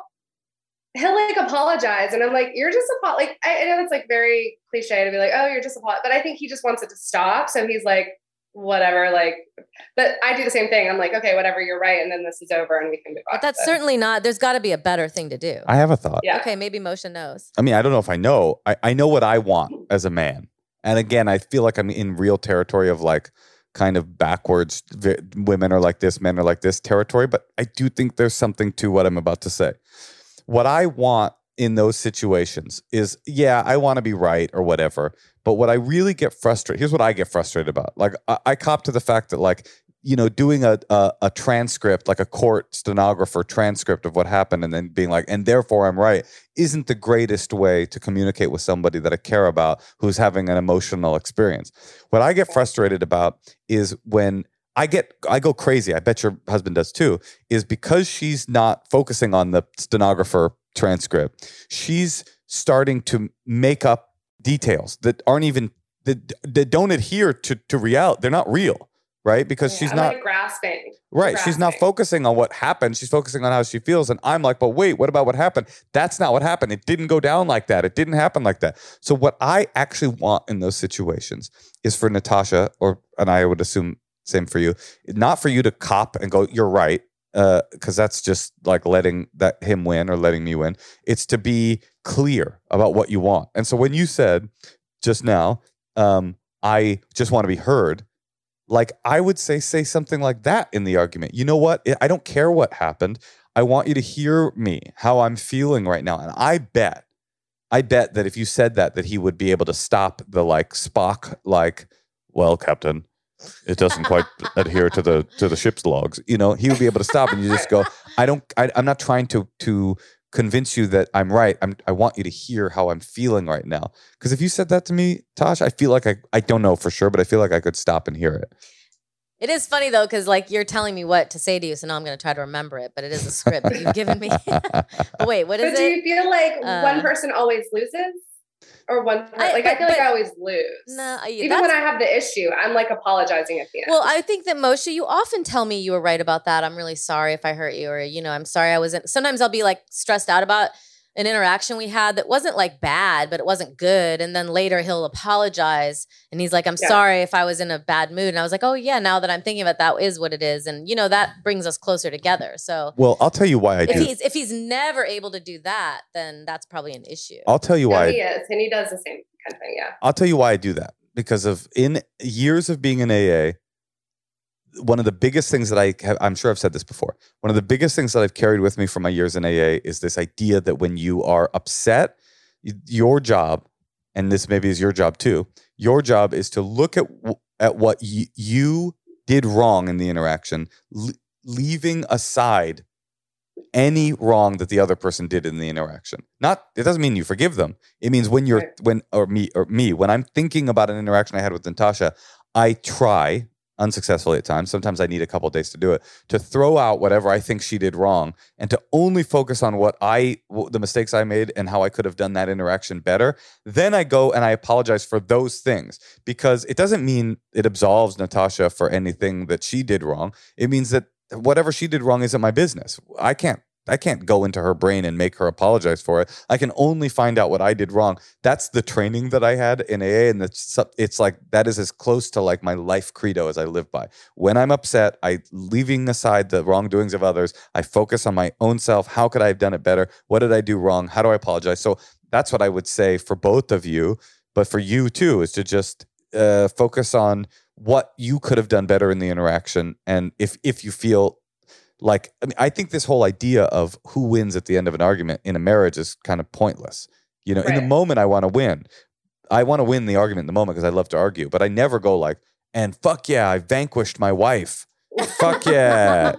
S4: he'll like apologize, and I'm like, you're just apo-. like I, I know it's like very cliche to be like, oh, you're just apologizing, but I think he just wants it to stop. So he's like, whatever, like. But I do the same thing. I'm like, okay, whatever, you're right, and then this is over, and we can move on.
S2: But that's
S4: So-
S2: certainly not, there's got to be a better thing to do.
S1: I have a thought.
S4: Yeah.
S2: Okay, maybe Moshe knows.
S1: I mean, I don't know if I know. I, I know what I want as a man. And again, I feel like I'm in real territory of like kind of backwards. v- Women are like this, men are like this territory. But I do think there's something to what I'm about to say. What I want in those situations is, yeah, I want to be right or whatever. But what I really get frustrated, here's what I get frustrated about. Like, I, I cop to the fact that, like, you know, doing a, a a transcript, like a court stenographer transcript of what happened, and then being like, and therefore I'm right, isn't the greatest way to communicate with somebody that I care about who's having an emotional experience. What I get frustrated about is when I get, I go crazy, I bet your husband does too, is because she's not focusing on the stenographer transcript, she's starting to make up details that aren't even, that, that don't adhere to, to reality. They're not real. Right? Because
S4: yeah,
S1: she's
S4: I'm
S1: not
S4: like grasping.
S1: Right.
S4: Grasping.
S1: She's not focusing on what happened. She's focusing on how she feels. And I'm like, but wait, what about what happened? That's not what happened. It didn't go down like that. It didn't happen like that. So what I actually want in those situations is for Natasha, or, and I would assume same for you, not for you to cop and go, you're right. Uh, cause that's just like letting that him win or letting me win. It's to be clear about what you want. And so when you said just now, um, I just want to be heard, like, I would say, say something like that in the argument. You know what? I don't care what happened. I want you to hear me, how I'm feeling right now. And I bet, I bet that if you said that, that he would be able to stop the like Spock, like, well, Captain, it doesn't quite adhere to the to the ship's logs. You know, he would be able to stop, and you just go, I don't, I, I'm not trying to to convince you that I'm right. I'm, I want you to hear how I'm feeling right now. Because if you said that to me, Tosh, I feel like I, I don't know for sure, but I feel like I could stop and hear it.
S2: It is funny though, because like you're telling me what to say to you, so now I'm going to try to remember it. But it is a script that you've given me. But wait, what is
S4: but
S2: it?
S4: do you feel like
S2: uh,
S4: one person always loses, or one per-
S2: I,
S4: like
S2: but,
S4: I feel
S2: but,
S4: like I always lose?
S2: No,
S4: even when I have the issue, I'm like apologizing at the end.
S2: Well, I think that Moshe, you often tell me you were right about that. I'm really sorry if I hurt you, or you know, I'm sorry I wasn't. Sometimes I'll be like stressed out about an interaction we had that wasn't like bad, but it wasn't good. And then later he'll apologize and he's like, I'm yeah. sorry if I was in a bad mood. And I was like, oh yeah, now that I'm thinking about that is what it is. And you know, that brings us closer together. So
S1: well, I'll tell you why I
S2: if
S1: do.
S2: He's, if he's never able to do that, then that's probably an issue.
S1: I'll tell you
S4: no,
S1: why.
S4: He is. And he does the same kind of thing. Yeah.
S1: I'll tell you why I do that. Because of in years of being in A A, one of the biggest things that I have, I'm sure I've said this before, one of the biggest things that I've carried with me from my years in A A is this idea that when you are upset, your job, and this maybe is your job too, your job is to look at, at what y- you did wrong in the interaction, l- leaving aside any wrong that the other person did in the interaction. Not, it doesn't mean you forgive them. It means when you're, right. when, or me, or me, when I'm thinking about an interaction I had with Natasha, I try, unsuccessfully at times, sometimes I need a couple of days to do it, to throw out whatever I think she did wrong and to only focus on what I, the mistakes I made and how I could have done that interaction better. Then I go and I apologize for those things, because it doesn't mean it absolves Natasha for anything that she did wrong. It means that whatever she did wrong isn't my business. I can't I can't go into her brain and make her apologize for it. I can only find out what I did wrong. That's the training that I had in A A, and it's, it's like that is as close to like my life credo as I live by. When I'm upset, I leaving aside the wrongdoings of others, I focus on my own self. How could I have done it better? What did I do wrong? How do I apologize? So that's what I would say for both of you, but for you too, is to just uh, focus on what you could have done better in the interaction. And if if you feel like, I mean, I think this whole idea of who wins at the end of an argument in a marriage is kind of pointless. You know, right. In the moment, I want to win. I want to win the argument in the moment because I love to argue, but I never go like, and fuck yeah, I vanquished my wife. Fuck yeah.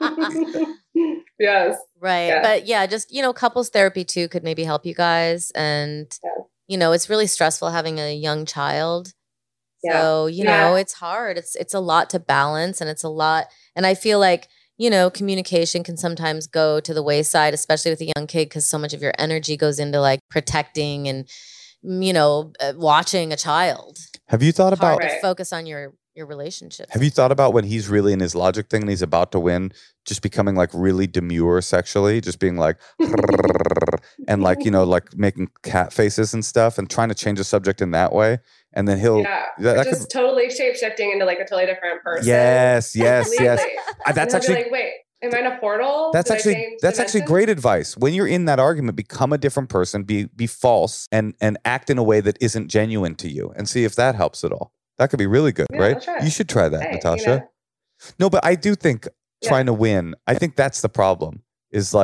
S4: Yes.
S2: Right.
S4: Yeah.
S2: But yeah, just, you know, couples therapy too could maybe help you guys. And,
S4: yeah.
S2: you know, it's really stressful having a young child.
S4: Yeah.
S2: So, you
S4: yeah.
S2: know, it's hard. It's, it's a lot to balance, and it's a lot. And I feel like, you know, communication can sometimes go to the wayside, especially with a young kid, because so much of your energy goes into like protecting and, you know, uh, watching a child.
S1: Have you thought about
S2: Hard to focus on your your relationship?
S1: Have you thought about when he's really in his logic thing and he's about to win, just becoming like really demure sexually, just being like, and like, you know, like making cat faces and stuff and trying to change the subject in that way? And then he'll
S4: yeah,
S1: that, that
S4: just
S1: could,
S4: totally shape shifting into like a totally different person.
S1: Yes, yes, yes.
S4: And
S1: That's
S4: he'll be
S1: actually
S4: like, wait, am I in a portal?
S1: That's
S4: Did I
S1: actually
S4: change
S1: that's actually
S4: dimensions?
S1: great advice. When you're in that argument, become a different person, be be false, and and act in a way that isn't genuine to you, and see if that helps at all. That could be really good,
S4: Yeah,
S1: right?
S4: I'll try.
S1: You should try that,
S4: Hey,
S1: Natasha.
S4: you know.
S1: No, but I do think
S4: Yeah.
S1: trying to win, I think that's the problem. Is like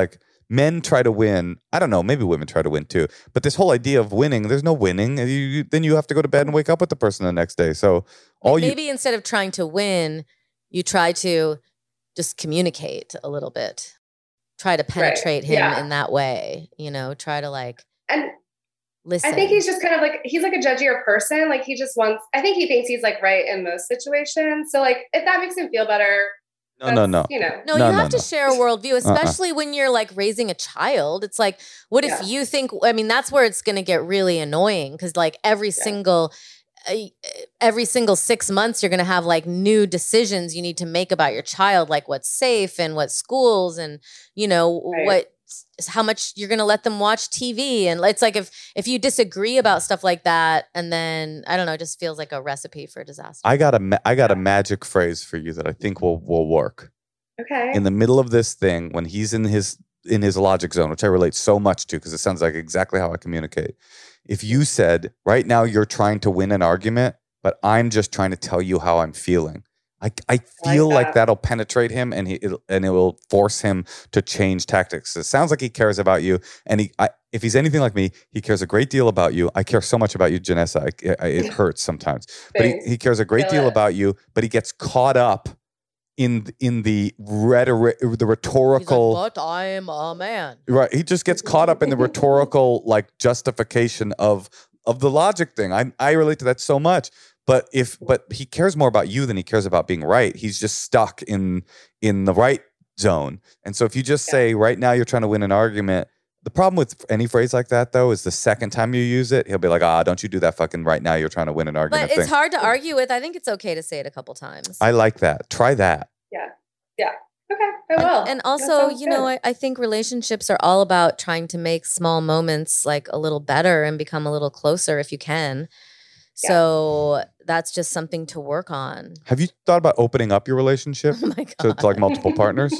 S1: men try to win. I don't know, maybe women try to win too. But this whole idea of winning, there's no winning. You, you, then you have to go to bed and wake up with the person the next day. So all
S5: Maybe
S1: you
S5: instead of trying to win, you try to just communicate a little bit. Try to penetrate
S4: Right.
S5: him
S4: Yeah.
S5: in that way. You know, try to like
S4: And
S5: listen.
S4: I think he's just kind of like, he's like a judgier person. Like he just wants, I think he thinks he's like right in most situations. So like, if that makes him feel better,
S1: no, no, no.
S4: you know.
S5: No,
S1: No,
S5: you
S1: no,
S5: have to
S1: no.
S5: share a worldview, especially when you're like raising a child. It's like, what if
S4: Yeah.
S5: you think, I mean, that's where it's going to get really annoying because like every single, uh, every single six months, you're going to have like new decisions you need to make about your child, like what's safe and what schools and, you know,
S4: Right.
S5: what, how much you're going to let them watch T V. And it's like, if, if you disagree about stuff like that, and then, I don't know, it just feels like a recipe for disaster.
S1: I got a ma- I got a magic phrase for you that I think will will work.
S4: Okay.
S1: In the middle of this thing, when he's in his in his logic zone, which I relate so much to because it sounds like exactly how I communicate. If you said, right now you're trying to win an argument, but I'm just trying to tell you how I'm feeling. I, I feel
S4: like
S1: like,
S4: that.
S1: that'll penetrate him and he it'll, and it will force him to change tactics. It sounds like he cares about you, and he I, if he's anything like me, he cares a great deal about you. I care so much about you, Janessa. I, I, it hurts sometimes, but he,
S4: Thanks.
S1: he cares a great
S4: Feel
S1: deal
S4: it.
S1: about you. But he gets caught up in in the rhetoric, the
S5: He's like,
S1: rhetorical.
S5: but I'm a man.
S1: Right. He just gets caught up in the rhetorical like justification of of the logic thing. I I relate to that so much. But if but he cares more about you than he cares about being right. He's just stuck in in the right zone. And so if you just
S4: Yeah.
S1: say right now you're trying to win an argument, the problem with any phrase like that though is the second time you use it, he'll be like, ah, don't you do that fucking right now you're trying to win an argument
S5: But it's
S1: thing.
S5: hard to argue with. I think it's okay to say it a couple times.
S1: I like that. Try that.
S4: Yeah. Yeah. Okay. I will.
S5: And
S4: That
S5: also,
S4: sounds
S5: you know,
S4: good.
S5: I, I think relationships are all about trying to make small moments like a little better and become a little closer if you can.
S4: Yeah.
S5: So that's just something to work on.
S1: Have you thought about opening up your relationship
S5: Oh my
S1: to,
S5: God.
S1: to like multiple partners?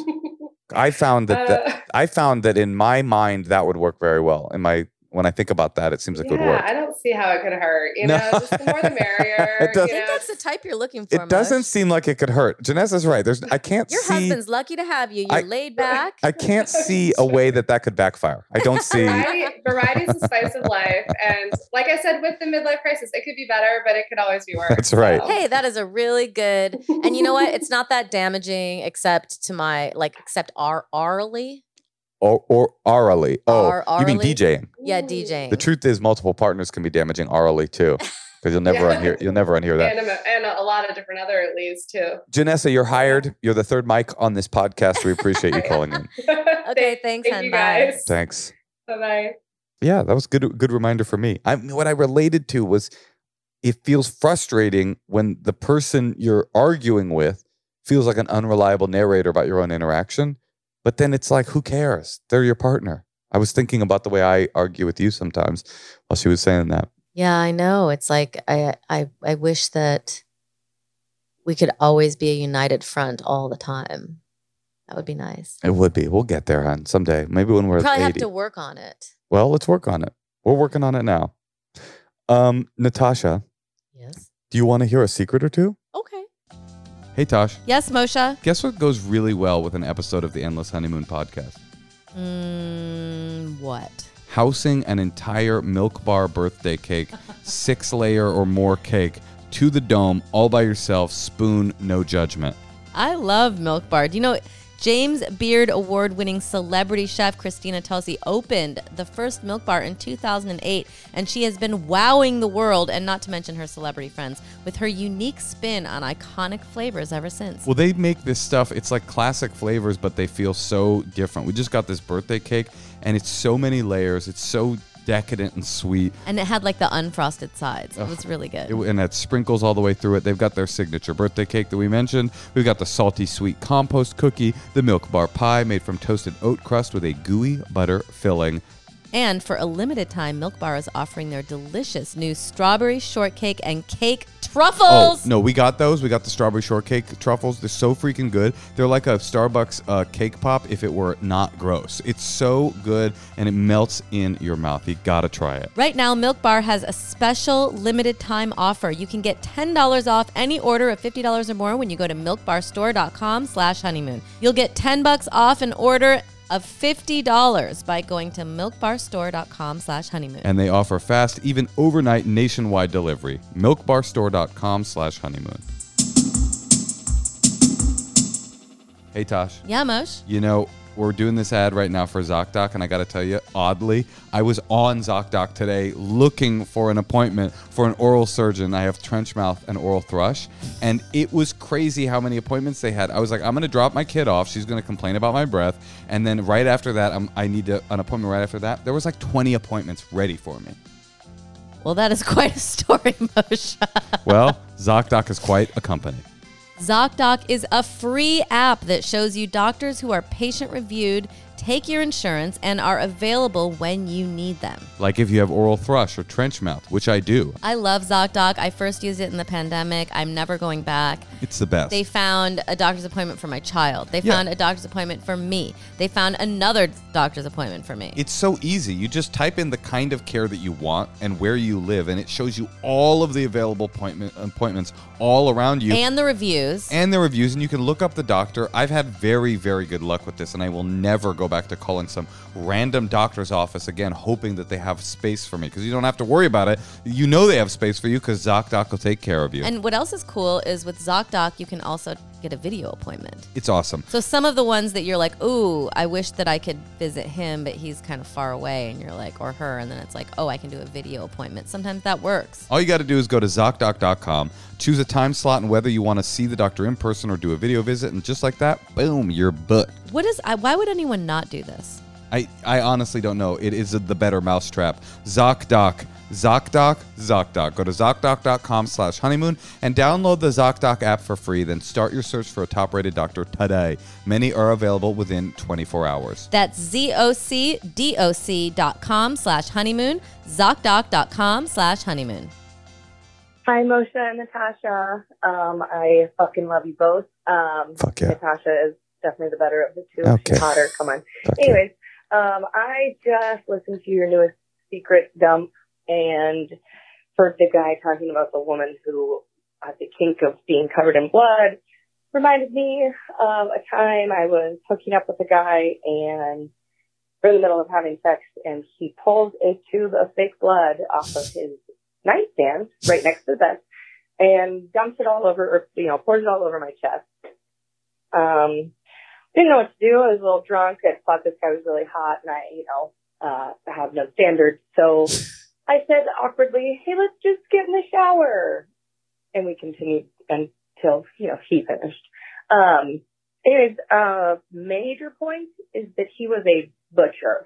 S1: I found that, that
S4: Uh,
S1: I found that in my mind that would work very well. In my when I think about that, it seems like it would
S4: yeah,
S1: work.
S4: I don't see how it could hurt. You
S1: No.
S4: know, just the more the merrier.
S1: It does-
S5: I
S4: you
S5: think
S4: know?
S5: that's the type you're looking for.
S1: It doesn't
S5: Mush.
S1: seem like it could hurt. Janessa's right. There's I can't
S5: Your
S1: see
S5: husband's lucky to have you. You're
S1: I-
S5: laid back.
S1: I can't see a way that that could backfire. I don't see.
S4: Variety, variety is the spice of life. And like I said, with the midlife crisis, it could be better, but it could always be worse.
S1: That's right.
S4: So.
S5: Hey, that is a really good. And you know what? It's not that damaging, except to my like, except our orally.
S1: Or, or orally. Oh,
S5: Or-
S1: you mean
S5: orally?
S1: DJing?
S5: Yeah, DJing.
S1: The truth is, multiple partners can be damaging orally too, because you'll never
S4: Yeah.
S1: unhear. You'll never unhear that.
S4: And, a, and a lot of different other leads too.
S1: Janessa, you're hired. You're the third mic on this podcast. We appreciate you calling in.
S5: Okay, thanks,
S4: Thank
S5: hun.
S4: you
S5: Bye.
S4: guys.
S1: Thanks.
S4: Bye bye.
S1: Yeah, that was good. Good reminder for me. I what I related to was it feels frustrating when the person you're arguing with feels like an unreliable narrator about your own interaction. But then it's like, who cares? They're your partner. I was thinking about the way I argue with you sometimes while she was saying that.
S5: Yeah, I know. It's like I I I wish that we could always be a united front all the time. That would be nice.
S1: It would be. We'll get there, hon, someday. Maybe when we're
S5: Probably have
S1: eighty.
S5: to work on it.
S1: Well, let's work on it. We're working on it now. Um, Natasha,
S5: Yes.
S1: do you want to hear a secret or two?
S5: Okay.
S3: Hey, Tosh.
S2: Yes, Moshe.
S3: Guess what goes really well with an episode of the Endless Honeymoon podcast?
S2: Mm, what?
S3: Housing an entire Milk Bar birthday cake, six layer or more cake, to the dome, all by yourself, spoon, no judgment.
S2: I love Milk Bar. Do you know James Beard award-winning celebrity chef Christina Tosi opened the first Milk Bar in two thousand eight, and she has been wowing the world, and not to mention her celebrity friends, with her unique spin on iconic flavors ever since.
S3: Well, they make this stuff, it's like classic flavors, but they feel so different. We just got this birthday cake, and it's so many layers. It's so decadent and sweet.
S2: And it had like the unfrosted sides. It was really good.
S3: It, and it sprinkles all the way through it. They've got their signature birthday cake that we mentioned. We've got the salty sweet compost cookie, the Milk Bar pie made from toasted oat crust with a gooey butter filling.
S2: And for a limited time, Milk Bar is offering their delicious new strawberry shortcake and cake truffles.
S3: Oh, no, we got those. We got the strawberry shortcake truffles. They're so freaking good. They're like a Starbucks uh, cake pop if it were not gross. It's so good, and it melts in your mouth. You gotta try it.
S2: Right now, Milk Bar has a special limited time offer. You can get ten dollars off any order of fifty dollars or more when you go to milkbarstore.com slash honeymoon. You'll get ten bucks off an order of fifty dollars by going to milkbarstore.com slash honeymoon.
S3: And they offer fast, even overnight nationwide delivery. milkbarstore.com slash honeymoon. Hey, Tosh.
S2: Yeah, Moshe.
S3: You know, we're doing this ad right now for ZocDoc, and I got to tell you, oddly, I was on ZocDoc today looking for an appointment for an oral surgeon. I have trench mouth and oral thrush, and it was crazy how many appointments they had. I was like, I'm going to drop my kid off. She's going to complain about my breath, and then right after that, I'm, I need to, an appointment right after that. There was like twenty appointments ready for me.
S2: Well, that is quite a story, Moshe.
S3: Well, ZocDoc is quite a company.
S2: ZocDoc is a free app that shows you doctors who are patient-reviewed, take your insurance, and are available when you need them.
S3: Like if you have oral thrush or trench mouth, which I do.
S2: I love ZocDoc. I first used it in the pandemic. I'm never going back.
S3: It's the best.
S2: They found a doctor's appointment for my child. They
S3: Yeah.
S2: found a doctor's appointment for me. They found another doctor's appointment for me.
S3: It's so easy. You just type in the kind of care that you want and where you live, and it shows you all of the available appointment appointments all around you.
S2: And the reviews.
S3: And the reviews, and you can look up the doctor. I've had very, very good luck with this, and I will never go back to calling some random doctor's office again, hoping that they have space for me, because you don't have to worry about it. You know they have space for you because ZocDoc will take care of you.
S2: And what else is cool is with ZocDoc, you can also get a video appointment.
S3: It's awesome.
S2: So some of the ones that you're like, ooh, I wish that I could visit him, but he's kind of far away, and you're like, or her, and then it's like, oh, I can do a video appointment. Sometimes that works.
S3: All you got to do is go to ZocDoc dot com, choose a time slot and whether you want to see the doctor in person or do a video visit, and just like that, boom, you're booked.
S2: What is? I, why would anyone not do this?
S3: I, I honestly don't know. It is the better mousetrap. ZocDoc. ZocDoc. ZocDoc. Go to ZocDoc.com slash honeymoon and download the ZocDoc app for free. Then start your search for a top-rated doctor today. Many are available within twenty-four hours.
S2: That's Z-O-C-D-O-C dot com slash honeymoon. ZocDoc.com slash honeymoon.
S6: Hi, Moshe and Natasha. Um, I fucking love you both. Um,
S1: Fuck yeah.
S6: Natasha is definitely the better of the two.
S1: Okay.
S6: She's hotter. Come on.
S1: Fuck yeah.
S6: Anyways, um, I just listened to your newest secret dump and heard the guy talking about the woman who had the kink of being covered in blood. Reminded me of a time I was hooking up with a guy and we're in the middle of having sex and he pulls a tube of fake blood off of his nightstand right next to the bed and dumps it all over, or, you know, pours it all over my chest. Um, didn't know what to do. I was a little drunk. I thought this guy was really hot and I, you know, uh, have no standards. So I said awkwardly, hey, let's just get in the shower. And we continued until, you know, he finished. Um, anyways, uh, major point is that he was a butcher.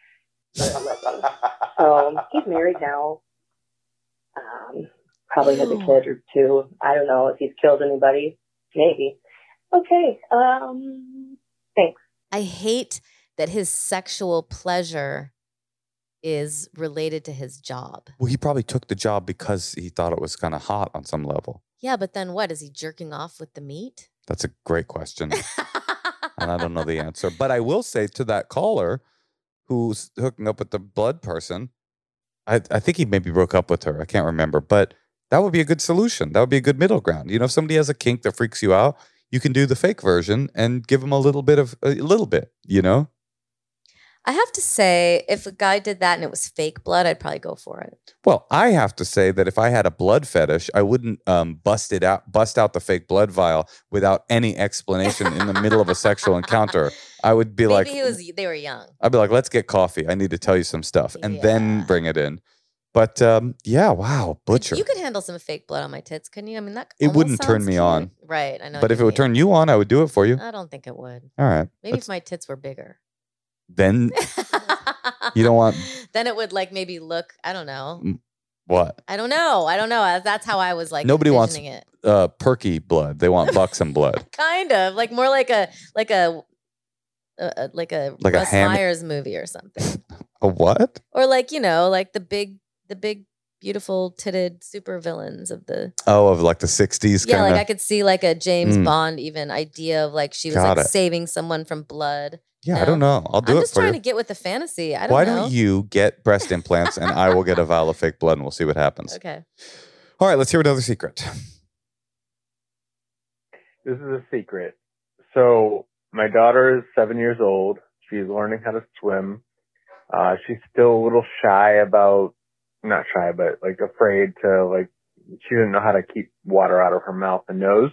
S6: So he's married now. Um, probably has a kid or two. I don't know if he's killed anybody. Maybe. Okay. Um, thanks.
S5: I hate that his sexual pleasure is related to his job.
S1: Well, he probably took the job because he thought it was kind of hot on some level.
S5: Yeah, but then what? Is he jerking off with the meat?
S1: That's a great question. And I don't know the answer. But I will say to that caller who's hooking up with the blood person, I, I think he maybe broke up with her. I can't remember. But that would be a good solution. That would be a good middle ground. You know, if somebody has a kink that freaks you out, you can do the fake version and give them a little bit of, a little bit, you know?
S5: I have to say, if a guy did that and it was fake blood, I'd probably go for it.
S1: Well, I have to say that if I had a blood fetish, I wouldn't um, bust it out, bust out the fake blood vial without any explanation in the middle of a sexual encounter. I would be
S5: Maybe
S1: like,
S5: he was. They were young.
S1: I'd be like, let's get coffee. I need to tell you some stuff, and
S5: Yeah.
S1: then bring it in. But um, yeah, wow, butcher.
S5: You could handle some fake blood on my tits, couldn't you? I mean, that
S1: It
S5: almost
S1: wouldn't turn
S5: sounds
S1: me
S5: cute.
S1: on.
S5: Right, I know.
S1: But
S5: what
S1: if it
S5: you
S1: would
S5: mean.
S1: turn you on, I would do it for you.
S5: I don't think it would.
S1: All right.
S5: Maybe
S1: Let's-
S5: if my tits were bigger.
S1: Then you don't want
S5: Then it would like maybe look. I don't know.
S1: what?
S5: I don't know. I don't know. That's how I was like.
S1: Nobody wants
S5: envisioning it.
S1: uh, perky blood. They want buxom blood.
S5: Kind of like more like a like a, a, a like a
S1: Like a
S5: Russ
S1: ham-
S5: Myers movie or something,
S1: A what?
S5: or like you know like the big the big beautiful titted super villains of the
S1: Oh, of like the sixties
S5: yeah.
S1: kind
S5: Like I
S1: of.
S5: could see like a James
S1: Mm.
S5: Bond even idea of like she was
S1: Got
S5: like
S1: it.
S5: saving someone from blood.
S1: Yeah, I
S5: no.
S1: don't know. I'll do
S5: I'm
S1: it
S5: just
S1: for
S5: trying
S1: you.
S5: to get with the fantasy. I don't
S1: Why
S5: know.
S1: don't you get breast implants and I will get a vial of fake blood and we'll see what happens.
S5: Okay.
S1: All right, let's hear another secret.
S7: This is a secret. So my daughter is seven years old. She's learning how to swim. Uh, she's still a little shy about, not shy, but like afraid to like, she didn't know how to keep water out of her mouth and nose.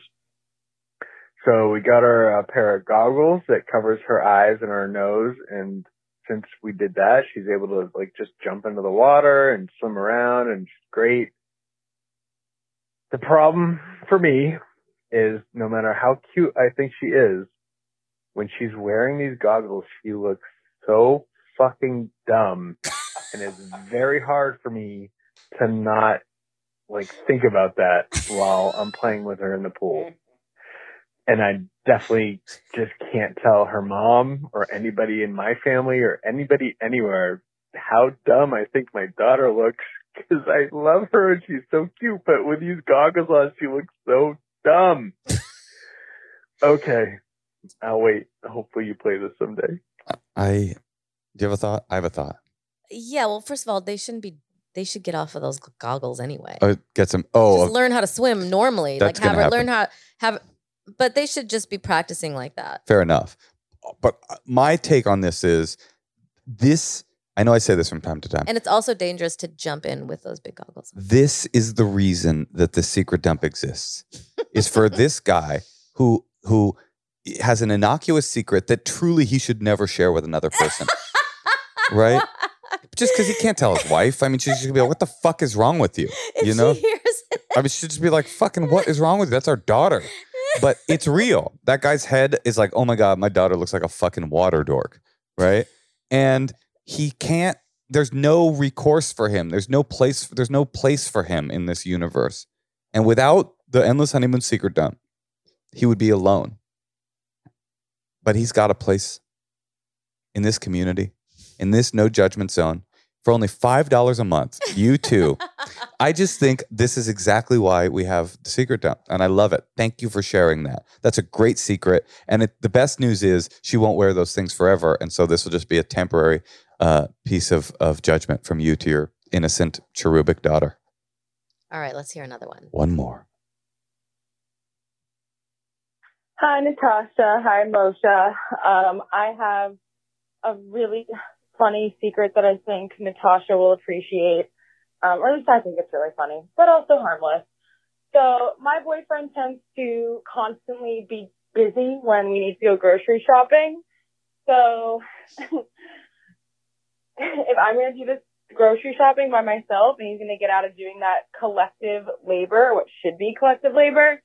S7: So we got her a pair of goggles that covers her eyes and her nose. And since we did that, she's able to like just jump into the water and swim around, and she's great. The problem for me is no matter how cute I think she is, when she's wearing these goggles, she looks so fucking dumb. And it's very hard for me to not like think about that while I'm playing with her in the pool. And I definitely just can't tell her mom or anybody in my family or anybody anywhere how dumb I think my daughter looks, because I love her and she's so cute, but with these goggles on, she looks so dumb. Okay, I'll wait. Hopefully you play this someday.
S1: I, do you have a thought? I have a thought.
S5: Yeah, well, first of all, they shouldn't be. They should get off of those goggles anyway.
S1: Oh, get some. Oh,
S5: just learn how to swim normally.
S1: That's
S5: like have
S1: gonna
S5: her learn
S1: happen.
S5: how have. But they should just be practicing like that.
S1: fair enough. But my take on this is this. I know I say this from time to time.
S5: And it's also dangerous to jump in with those big goggles.
S1: This is the reason that the secret dump exists. Is for this guy who who has an innocuous secret that truly he should never share with another person. Right? Just because he can't tell his wife. I mean, she's just gonna be like, what the fuck is wrong with you?
S5: If
S1: You know?
S5: she hears it.
S1: I mean, she'd just be like, fucking, what is wrong with you? That's our daughter. But it's real. That guy's head is like, oh my God, my daughter looks like a fucking water dork. Right? And he can't, there's no recourse for him. There's no place, there's no place for him in this universe. And without the Endless Honeymoon Secret Dump, he would be alone. But he's got a place in this community, in this no judgment zone, for only five dollars a month. You too. I just think this is exactly why we have the secret dump. And I love it. Thank you for sharing that. That's a great secret. And it, the best news is she won't wear those things forever. And so this will just be a temporary uh, piece of, of judgment from you to your innocent cherubic daughter.
S5: All right, let's hear another one.
S1: One more.
S6: Hi, Natasha. Hi, Moshe. Um, I have a really funny secret that I think Natasha will appreciate. Um, or at least I think it's really funny, but also harmless. So my boyfriend tends to constantly be busy when we need to go grocery shopping. So if I'm going to do this grocery shopping by myself and he's going to get out of doing that collective labor, what should be collective labor,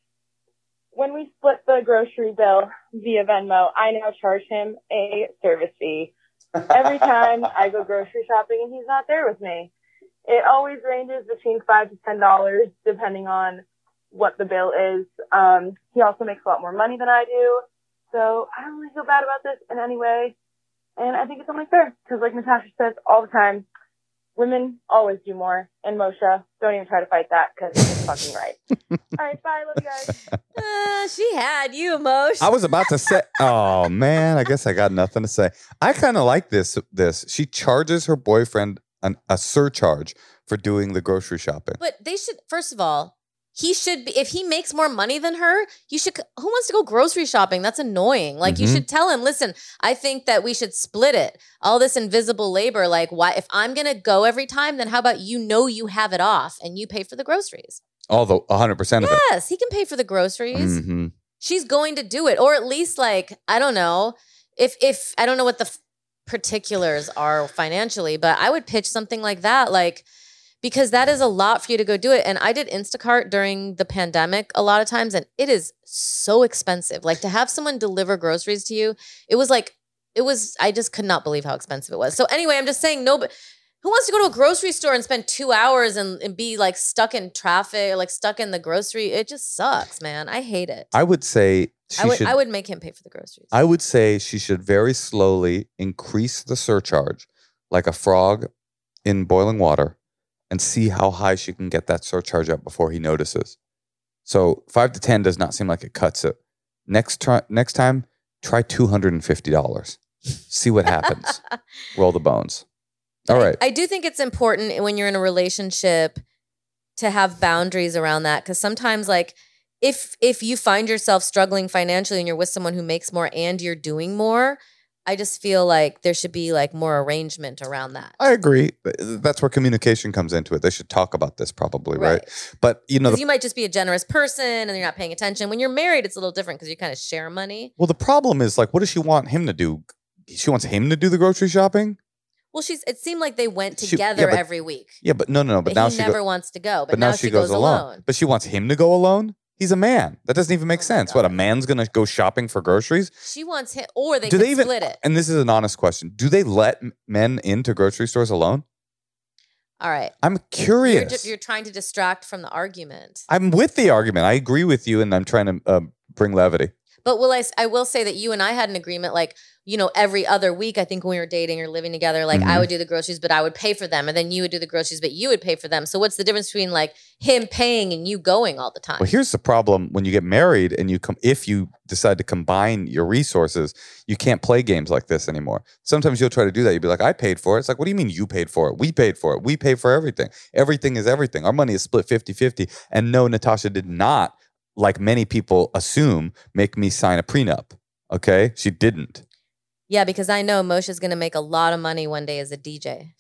S6: when we split the grocery bill via Venmo, I now charge him a service fee every time I go grocery shopping and he's not there with me. It always ranges between five to ten dollars, depending on what the bill is. Um, he also makes a lot more money than I do, so I don't really feel bad about this in any way. And I think it's only fair because, like Natasha says all the time, women always do more. And Moshe, don't even try to fight that because it's fucking right. All right, bye, love you guys.
S5: Uh, she had you, Moshe.
S1: I was about to say, oh man, I guess I got nothing to say. I kind of like this. This she charges her boyfriend an, a surcharge for doing the grocery shopping.
S5: But they should, first of all, he should be, if he makes more money than her, you should, who wants to go grocery shopping? That's annoying. Like,
S1: Mm-hmm.
S5: you should tell him, listen, I think that we should split it. All this invisible labor, like, why, if I'm going to go every time, then how about you know you have it off and you pay for the groceries?
S1: Although one hundred percent of it.
S5: Yes, he can pay for the groceries.
S1: Mm-hmm.
S5: She's going to do it. Or at least, like, I don't know, if, if, I don't know what the f- particulars are financially, but I would pitch something like that, like, because that is a lot for you to go do it. And I did Instacart during the pandemic a lot of times, and it is so expensive. Like, to have someone deliver groceries to you, it was like, it was, I just could not believe how expensive it was. So anyway, I'm just saying, no, but who wants to go to a grocery store and spend two hours and, and be like stuck in traffic, like stuck in the grocery? It just sucks, man. I hate it.
S1: I would say she
S5: I would,
S1: should.
S5: I would make him pay for the groceries.
S1: I would say she should very slowly increase the surcharge, like a frog in boiling water, and see how high she can get that surcharge up before he notices. So five to ten does not seem like it cuts it. Next try, next time, try two hundred and fifty dollars. See what happens. Roll the bones. All right.
S5: I, I do think it's important when you're in a relationship to have boundaries around that, because sometimes, like, if if you find yourself struggling financially and you're with someone who makes more and you're doing more, I just feel like there should be like more arrangement around that.
S1: I agree. That's where communication comes into it. They should talk about this probably, right?
S5: Right.
S1: But you know,
S5: Because
S1: the,
S5: you might just be a generous person and you're not paying attention. When you're married, it's a little different because you kind of share money.
S1: well, the problem is like, what does she want him to do? She wants him to do the grocery shopping.
S5: Well, she's. It seemed like they went
S1: She- yeah,
S5: together
S1: but-
S5: every week.
S1: Yeah, but no, no, no. But,
S5: But,
S1: now
S5: he
S1: she
S5: never
S1: go,
S5: wants to go. But,
S1: but now, she goes, alone. But she wants him to go alone. He's a man. That doesn't even make
S5: Oh my
S1: sense. What, a
S5: God.
S1: man's gonna go shopping for groceries?
S5: She wants him, or they
S1: Do
S5: can
S1: they even?
S5: split it.
S1: And this is an honest question. Do they let m- men into grocery stores alone?
S5: All right.
S1: I'm
S5: You're,
S1: curious.
S5: ju- you're trying to distract from the argument.
S1: I'm with the argument. I agree with you, and I'm trying to uh, bring levity.
S5: But will I, s- I will say that you and I had an agreement, like, you know, every other week, I think when we were dating or living together, like
S1: Mhm.
S5: I would do the groceries, but I would pay for them. And then you would do the groceries, but you would pay for them. So what's the difference between like him paying and you going all the time?
S1: Well, here's the problem: when you get married and you come, if you decide to combine your resources, you can't play games like this anymore. Sometimes you'll try to do that. You'll be like, "I paid for it." It's like, what do you mean you paid for it? We paid for it. We pay for everything. Everything is everything. Our money is split fifty-fifty. And no, Natasha did not, like many people assume, make me sign a prenup. Okay, she didn't.
S5: Yeah, because I know Moshe's going to make a lot of money one day as a D J.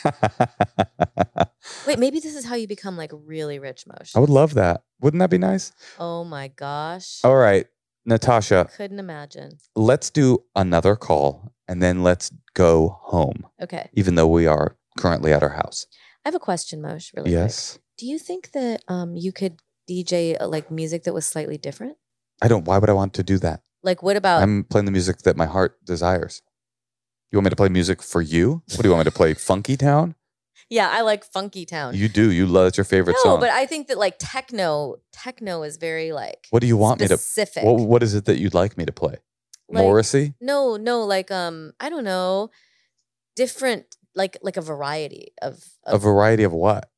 S5: Wait, maybe this is how you become like really rich, Moshe.
S1: I would love that. Wouldn't that be nice?
S5: Oh my gosh.
S1: All right, Natasha,
S5: Couldn't imagine.
S1: let's do another call and then let's go home,
S5: Okay.
S1: even though we are currently at our house.
S5: I have a question, Moshe, really
S1: Yes.
S5: quick. Do you think that um you could D J uh, like music that was slightly different?
S1: I don't. Why would I want to do that?
S5: Like what about
S1: I'm playing the music that my heart desires. You want me to play music for you? What do you want me to play? Funky Town?
S5: Yeah, I like Funky Town.
S1: You do. You love. It's your favorite
S5: no,
S1: song.
S5: but I think that like techno, techno is very like
S1: What do you want
S5: specific.
S1: me to? What, what is it that you'd like me to play?
S5: Like-
S1: Morrissey?
S5: No, no, like um, I don't know, different, like like a variety of,
S1: A
S5: of
S1: variety of what?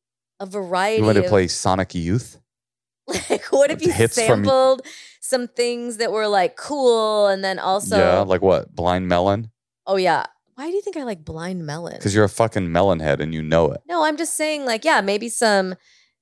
S5: a variety.
S1: You want me to
S5: of,
S1: play Sonic Youth?
S5: Like, what if you
S1: hits from-
S5: sampled some things that were like cool, and then also,
S1: yeah, like what? Blind Melon?
S5: oh yeah, why do you think I like Blind Melon?
S1: Because you're a fucking melon head and you know it.
S5: No, I'm just saying, like, yeah, maybe some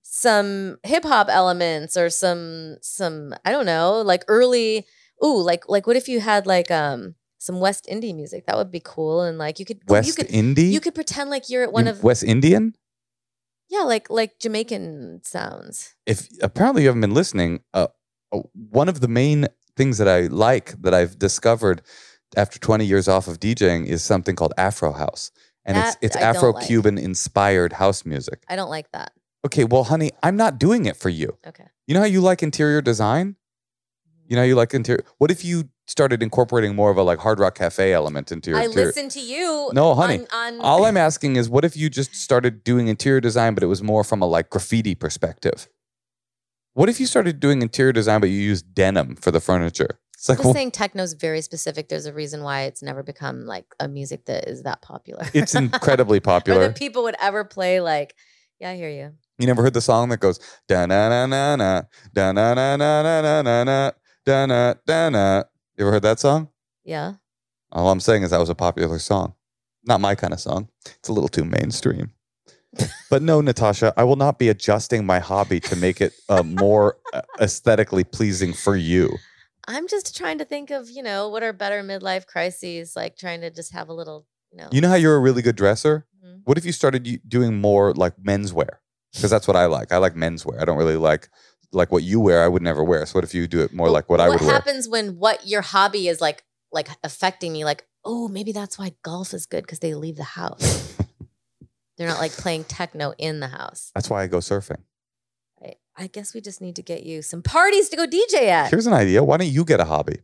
S5: some hip hop elements or some some I don't know, like early. Ooh, like like what if you had like um some West Indie music? That would be cool, and like you could ooh,
S1: West
S5: you could
S1: Indie?
S5: you could pretend like you're at one
S1: You-
S5: of
S1: West Indian?
S5: yeah, like like Jamaican sounds.
S1: If apparently you haven't been listening, uh, uh, one of the main things that I like that I've discovered after twenty years off of DJing is something called Afro House. And
S5: That
S1: it's it's
S5: I don't
S1: Afro-Cuban inspired house music.
S5: I don't like that.
S1: Okay, well, honey, I'm not doing it for you.
S5: Okay.
S1: You know how you like interior design? You know how you like interior. What if you started incorporating more of a like Hard Rock Cafe element into your
S5: I
S1: interior?
S5: listen to you.
S1: No, honey.
S5: On, on
S1: All I'm asking is, what if you just started doing interior design, but it was more from a like graffiti perspective? What if you started doing interior design, but you used denim for the furniture? It's
S5: I'm
S1: like,
S5: just
S1: well,
S5: saying techno's very specific. There's a reason why it's never become like a music that is that popular.
S1: it's incredibly
S5: or
S1: popular.
S5: that people would ever play like, yeah, I hear you.
S1: You never heard the song that goes da na na na na da na na na na na na na da na da na? You ever heard that song?
S5: Yeah.
S1: All I'm saying is that was a popular song. Not my kind of song. It's a little too mainstream. But no, Natasha, I will not be adjusting my hobby to make it uh, more uh, aesthetically pleasing for you.
S5: I'm just trying to think of, you know, what are better midlife crises, like trying to just have a little, you know.
S1: You know how you're a really good dresser?
S5: Mhm.
S1: What if you started y- doing more like menswear? Because that's what I like. I like menswear. I don't really like like what you wear. I would never wear. So what if you do it more like what I would
S5: What
S1: wear?
S5: happens when what your hobby is like, like affecting me? Like, oh, maybe that's why golf is good because they leave the house. They're not like playing techno in the house.
S1: That's why I go surfing.
S5: Right. I guess we just need to get you some parties to go D J at.
S1: Here's an idea. Why don't you get a hobby?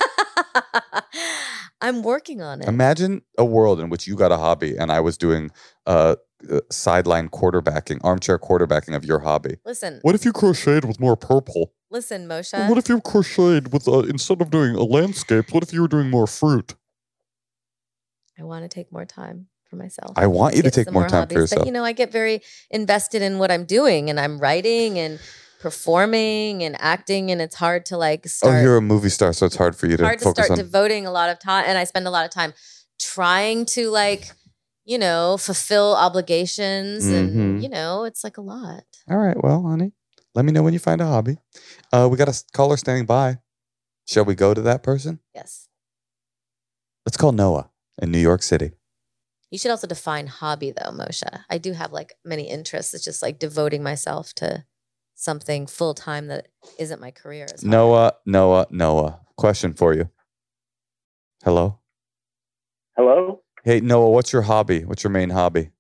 S5: I'm working on it.
S1: Imagine a world in which you got a hobby and I was doing uh, uh, sideline quarterbacking, armchair quarterbacking of your hobby.
S5: Listen,
S1: What if you crocheted with more purple?
S5: listen, Moshe.
S1: And what if you crocheted with, uh, instead of doing a landscape, what if you were doing more fruit?
S5: I want to take more time for myself.
S1: I want you to
S5: Get
S1: take
S5: some
S1: more time for
S5: hobbies.
S1: yourself.
S5: But, you know, I get very invested in what I'm doing, and I'm writing and performing and acting, and it's hard to like
S1: Oh,
S5: start.
S1: you're a movie star, so it's hard for you to
S5: hard to
S1: focus
S5: start
S1: on.
S5: devoting a lot of time, and I spend a lot of time trying to like, you know, fulfill obligations,
S1: Mhm.
S5: and you know, it's like a lot.
S1: All right, well, honey, let me know when you find a hobby. Uh, we got a caller standing by. Shall we go to that person?
S5: Yes.
S1: call Noah in New York City.
S5: You should also define hobby, though, Moshe. I do have like many interests. It's just like devoting myself to something full time that isn't my career. Is hard.
S1: Noah, Noah, Noah. Question for you. Hello?
S8: Hello?
S1: Hey, Noah, what's your hobby? What's your main hobby?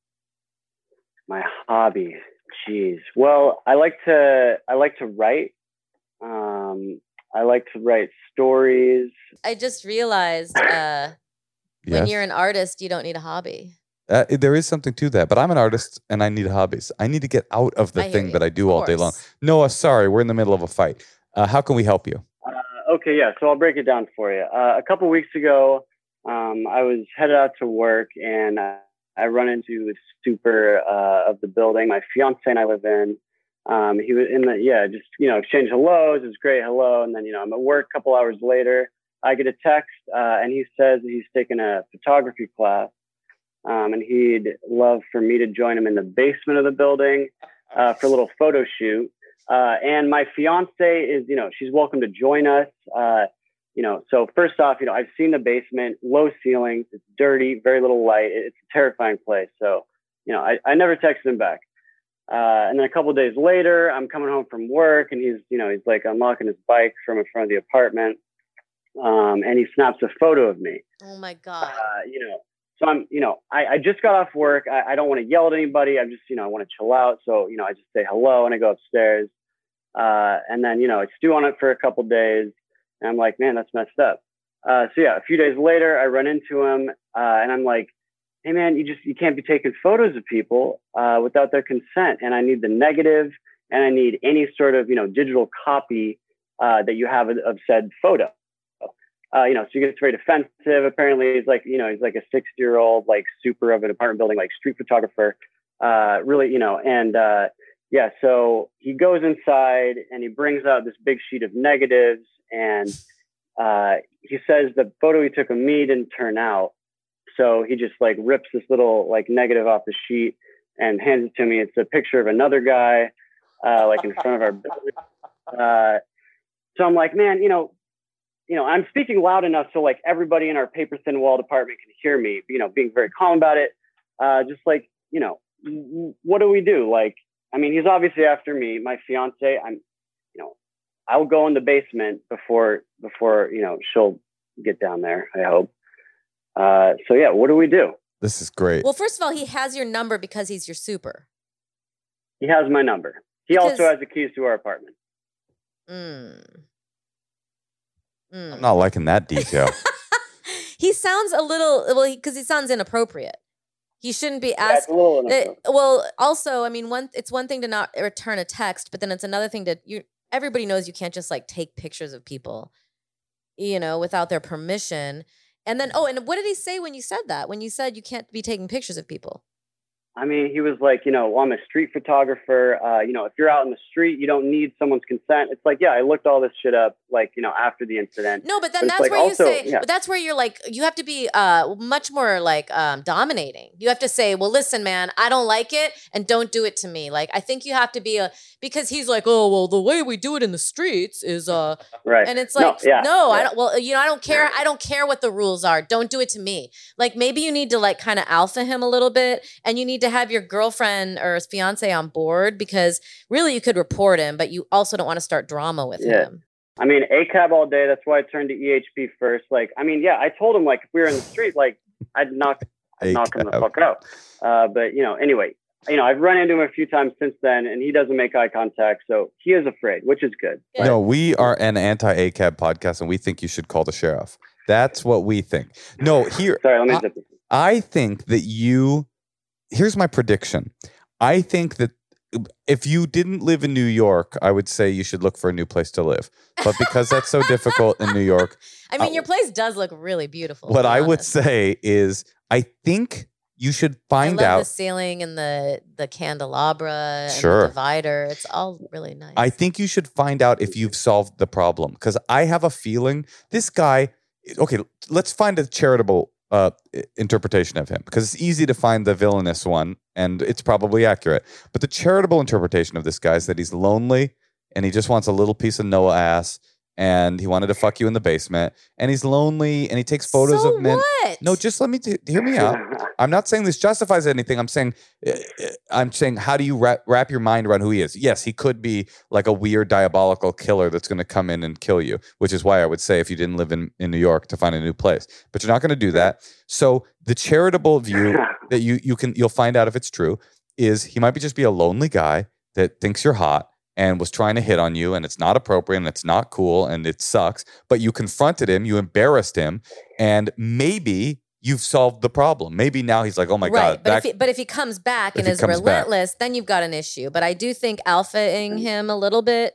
S8: My hobby. Jeez. Well, I like to I like to write. Um, I like to write stories.
S5: I just realized uh, when
S1: Yes.
S5: you're an artist, you don't need a hobby.
S1: Uh, there is something to that, but I'm an artist and I need hobbies. I need to get out of the
S5: I hear
S1: thing
S5: you.
S1: that I do
S5: Of
S1: all day long.
S5: course.
S1: Noah, sorry, we're in the middle of a fight. Uh, how can we help you?
S8: Uh, okay, yeah. So I'll break it down for you. Uh, a couple weeks ago, um, I was headed out to work, and uh, I run into the super uh, of the building. My fiance and I live in. Um, he was in the yeah, just you know, exchange hellos. It was great, hello, and then you know, I'm at work. A couple hours later, I get a text, uh, and he says that he's taking a photography class. Um, and he'd love for me to join him in the basement of the building uh, for a little photo shoot. Uh, and my fiance is, you know, she's welcome to join us. Uh, you know, so first off, you know, I've seen the basement, low ceilings, it's dirty, very little light. It's a terrifying place. So, you know, I, I never texted him back. Uh, and then a couple of days later, I'm coming home from work, and he's, you know, he's like unlocking his bike from in front of the apartment. Um, and he snaps a photo of me.
S5: Oh my God.
S8: Uh, you know, So I'm, you know, I, I just got off work. I, I don't want to yell at anybody. I'm just, you know, I want to chill out. So, you know, I just say hello and I go upstairs. Uh, and then, you know, I stew on it for a couple days. And I'm like, man, that's messed up. Uh, so yeah, a few days later, I run into him uh, and I'm like, hey man, you just, you can't be taking photos of people uh, without their consent. And I need the negative, and I need any sort of, you know, digital copy uh, that you have of, of said photo. Uh, you know, so he gets very defensive. Apparently, he's like, you know, he's like a sixty-year-old, like super of an apartment building, like street photographer. Uh, really, you know, and uh, yeah, so he goes inside and he brings out this big sheet of negatives, and uh, he says the photo he took of me didn't turn out. So he just like rips this little like negative off the sheet and hands it to me. It's a picture of another guy, uh, like in front of our building. Uh, so I'm like, man, you know. You know, I'm speaking loud enough so like everybody in our paper thin wall department can hear me, you know, being very calm about it. Uh, just like, you know, what do we do? Like, I mean, he's obviously after me, my fiance. I'm, you know, I'll go in the basement before, before, you know, she'll get down there, I hope. Uh, so yeah, what do we do?
S1: This is great.
S5: Well, first of all, he has your number because he's your super.
S8: He has my number. He
S5: Because-
S8: also has the keys to our apartment.
S5: Mm. Mm.
S1: I'm not liking that detail.
S5: He sounds a little, well, because he, he sounds inappropriate. He shouldn't be
S8: Yeah, it's
S5: asked.
S8: a little
S5: Uh,
S8: inappropriate.
S5: well, also, I mean, one it's one thing to not return a text, but then it's another thing to you. Everybody knows you can't just like take pictures of people, you know, without their permission. And then, oh, and what did he say when you said that? When you said you can't be taking pictures of people?
S8: I mean, he was like, you know, well, I'm a street photographer. Uh, you know, if you're out in the street, you don't need someone's consent. It's like, yeah, I looked all this shit up, like, you know, after the incident.
S5: No, but then
S8: But it's
S5: that's
S8: like
S5: where
S8: also-
S5: you say,
S8: yeah.
S5: but that's where you're like, you have to be uh, much more like um, dominating. You have to say, well, listen, man, I don't like it and don't do it to me. Like, I think you have to be a, because he's like, oh, well, the way we do it in the streets is, uh,
S8: Right.
S5: and it's
S8: No,
S5: like,
S8: yeah,
S5: no, I
S8: yeah.
S5: don't, well, you know, I don't care. I don't care what the rules are. Don't do it to me. Like, maybe you need to like kind of alpha him a little bit, and you need to have your girlfriend or his fiance on board, because really you could report him, but you also don't want to start drama with
S8: Yeah.
S5: him.
S8: I mean, A C A B all day. That's why I turned to E H P first. Like, I mean, yeah, I told him, like, if we were in the street, like, I'd knock, I'd knock him the
S1: A C A B.
S8: fuck out. Uh, but, you know, anyway, you know, I've run into him a few times since then, and he doesn't make eye contact. So he is afraid, which is good.
S5: Yeah.
S1: No, we are an anti-A C A B podcast, and we think you should call the sheriff. That's what we think. No, here,
S8: Sorry, let me
S1: I-
S8: zip this.
S1: I think that you, here's my prediction. I think that if you didn't live in New York, I would say you should look for a new place to live. But because that's so difficult in New York,
S5: I mean,
S1: Uh,
S5: your place does look really beautiful.
S1: what
S5: to be
S1: I would
S5: honest.
S1: say is I think you should
S5: I
S1: find
S5: love
S1: out.
S5: the ceiling and the the candelabra and
S1: Sure.
S5: the divider. It's all really nice.
S1: I think you should find out if you've solved the problem, because I have a feeling this guy. Okay, let's find a charitable uh, i- interpretation of him, because it's easy to find the villainous one, and it's probably accurate. But the charitable interpretation of this guy is that he's lonely and he just wants a little piece of Noah ass, and he wanted to fuck you in the basement, and he's lonely, and he takes photos
S5: so
S1: of men.
S5: what?
S1: No, just let me t- hear me out. I'm not saying this justifies anything. I'm saying, uh, I'm saying, how do you wrap, wrap your mind around who he is? Yes, he could be like a weird diabolical killer that's going to come in and kill you, which is why I would say if you didn't live in, in New York to find a new place, but you're not going to do that. So the charitable view that you you can you'll find out if it's true is he might be just be a lonely guy that thinks you're hot and was trying to hit on you, and it's not appropriate and it's not cool and it sucks, but you confronted him, you embarrassed him, and maybe you've solved the problem. Maybe now he's like, oh my
S5: right,
S1: God.
S5: But,
S1: that-
S5: if he, but if he comes back
S1: If
S5: and
S1: he
S5: is
S1: comes back.
S5: relentless, then you've got an issue. But I do think alphaing him a little bit,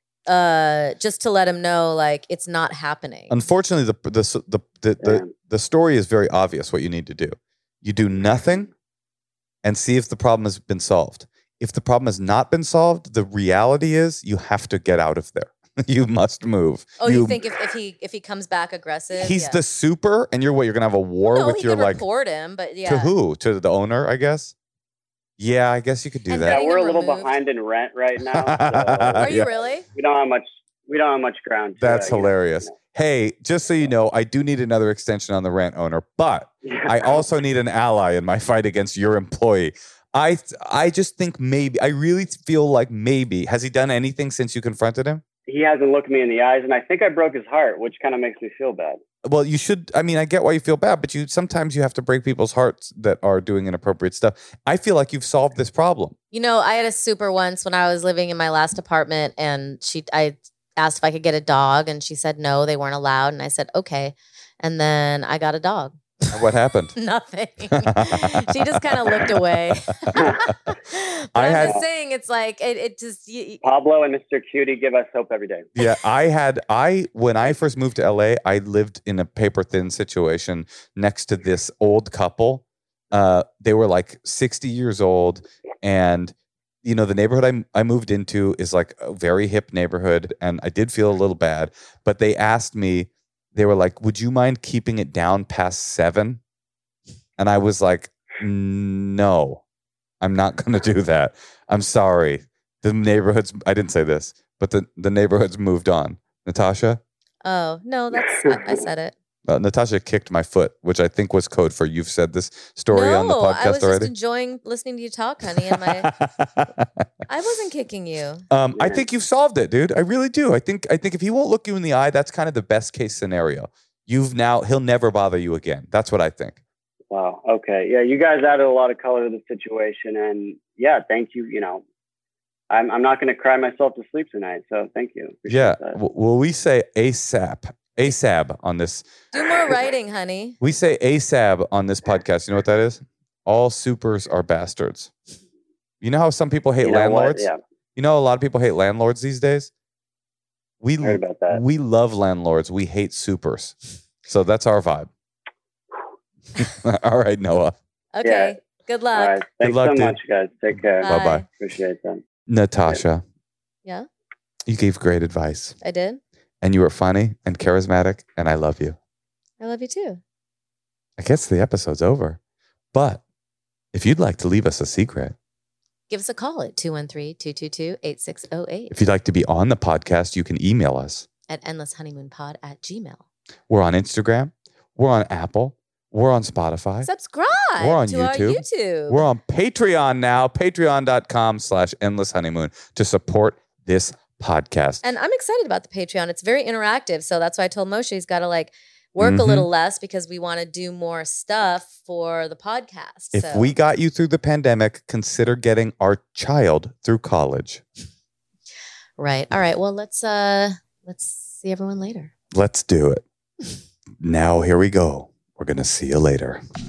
S5: uh, just to let him know, like, it's not happening.
S1: Unfortunately, the the, the, the, the,
S8: Yeah.
S1: the story is very obvious what you need to do. You do nothing and see if the problem has been solved. If the problem has not been solved, the reality is you have to get out of there. You must move.
S5: Oh, you, think if, if he if he comes back aggressive,
S1: he's
S5: yeah.
S1: the super, and you're what? You're gonna have a war
S5: no,
S1: with
S5: he
S1: your
S5: can
S1: like
S5: report him, but yeah.
S1: to who? To the owner, I guess. Yeah, I guess you could do
S5: And
S1: that.
S8: Yeah,
S5: Getting
S8: we're a
S5: them
S8: little
S5: removed.
S8: behind in rent right now. So
S5: Are you
S1: Yeah.
S5: really?
S8: we don't have much. We don't have much ground. To,
S1: That's
S8: uh, you know,
S1: hilarious.
S8: you know.
S1: Hey, just so you know, I do need another extension on the rent owner, but I also need an ally in my fight against your employee. I I just think maybe, I really feel like maybe, has he done anything since you confronted him?
S8: He hasn't looked me in the eyes, and I think I broke his heart, which kind of makes me feel bad.
S1: Well, you should, I mean, I get why you feel bad, but you sometimes you have to break people's hearts that are doing inappropriate stuff. I feel like you've solved this problem.
S5: You know, I had a super once when I was living in my last apartment, and she, I asked if I could get a dog, and she said no, they weren't allowed, and I said okay, and then I got a dog.
S1: What happened?
S5: Nothing. She just kind of looked away. But
S1: I
S5: I'm
S1: had-
S5: just saying, it's like it, it just. You,
S8: Pablo and Mister Cutie give us hope every day.
S1: Yeah, I had I when I first moved to L A, I lived in a paper thin situation next to this old couple. Uh, they were like sixty years old, and you know the neighborhood I I moved into is like a very hip neighborhood, and I did feel a little bad. But they asked me, they were like, "Would you mind keeping it down past seven?" And I was like, "No, I'm not going to do that. I'm sorry. The neighborhoods. I didn't say this, but the the neighborhoods moved on." Natasha,
S5: oh no, that's I, I said it.
S1: uh, Natasha kicked my foot, which I think was code for you've said this story
S5: no,
S1: on the podcast
S5: I was
S1: already.
S5: just enjoying listening to you talk, honey. And my, I wasn't kicking you.
S1: um, I think you've solved it, dude. I really do. I think I think if he won't look you in the eye, that's kind of the best case scenario. You've now he'll never bother you again. That's what I think.
S8: Wow. Okay. Yeah, you guys added a lot of color to the situation, and yeah, thank you. You know, I'm I'm not going to cry myself to sleep tonight. So thank you. Appreciate
S1: Yeah.
S8: that.
S1: W- Well, we say ASAP, ASAP on this.
S5: Do more writing, honey.
S1: We say ASAP on this podcast. You know what that is? All supers are bastards. You know how some people hate
S8: You know what?
S1: landlords?
S8: Yeah,
S1: You know a lot of people hate landlords these days? We
S8: I heard about that.
S1: we love landlords. We hate supers. So that's our vibe. All right, Noah.
S5: Okay. Good luck.
S8: All right. Thanks
S1: luck,
S8: so
S1: dude.
S8: much, guys. Take care.
S5: Bye.
S1: Bye-bye.
S8: Appreciate that.
S1: Natasha,
S5: Yeah,
S1: you gave great advice.
S5: I did.
S1: And you were funny and charismatic, and I love you.
S5: I love you too.
S1: I guess the episode's over. But if you'd like to leave us a secret,
S5: Give us a call at two one three, two two two, eight six zero eight
S1: if you'd like to be on the podcast, you can email us.
S5: at endlesshoneymoonpod at gmail.
S1: We're on Instagram. We're on Apple. We're on Spotify.
S5: Subscribe
S1: We're on
S5: to
S1: YouTube.
S5: our YouTube.
S1: We're on Patreon now, patreon.com slash endless honeymoon to support this podcast.
S5: And I'm excited about the Patreon. It's very interactive. So that's why I told Moshe he's got to like work
S1: Mhm.
S5: a little less because we want to do more stuff for the podcast.
S1: If
S5: so.
S1: we got you through the pandemic, consider getting our child through college.
S5: Right. All right. Well, let's uh let's see everyone later.
S1: Let's do it. Now, here we go. We're going to see you later.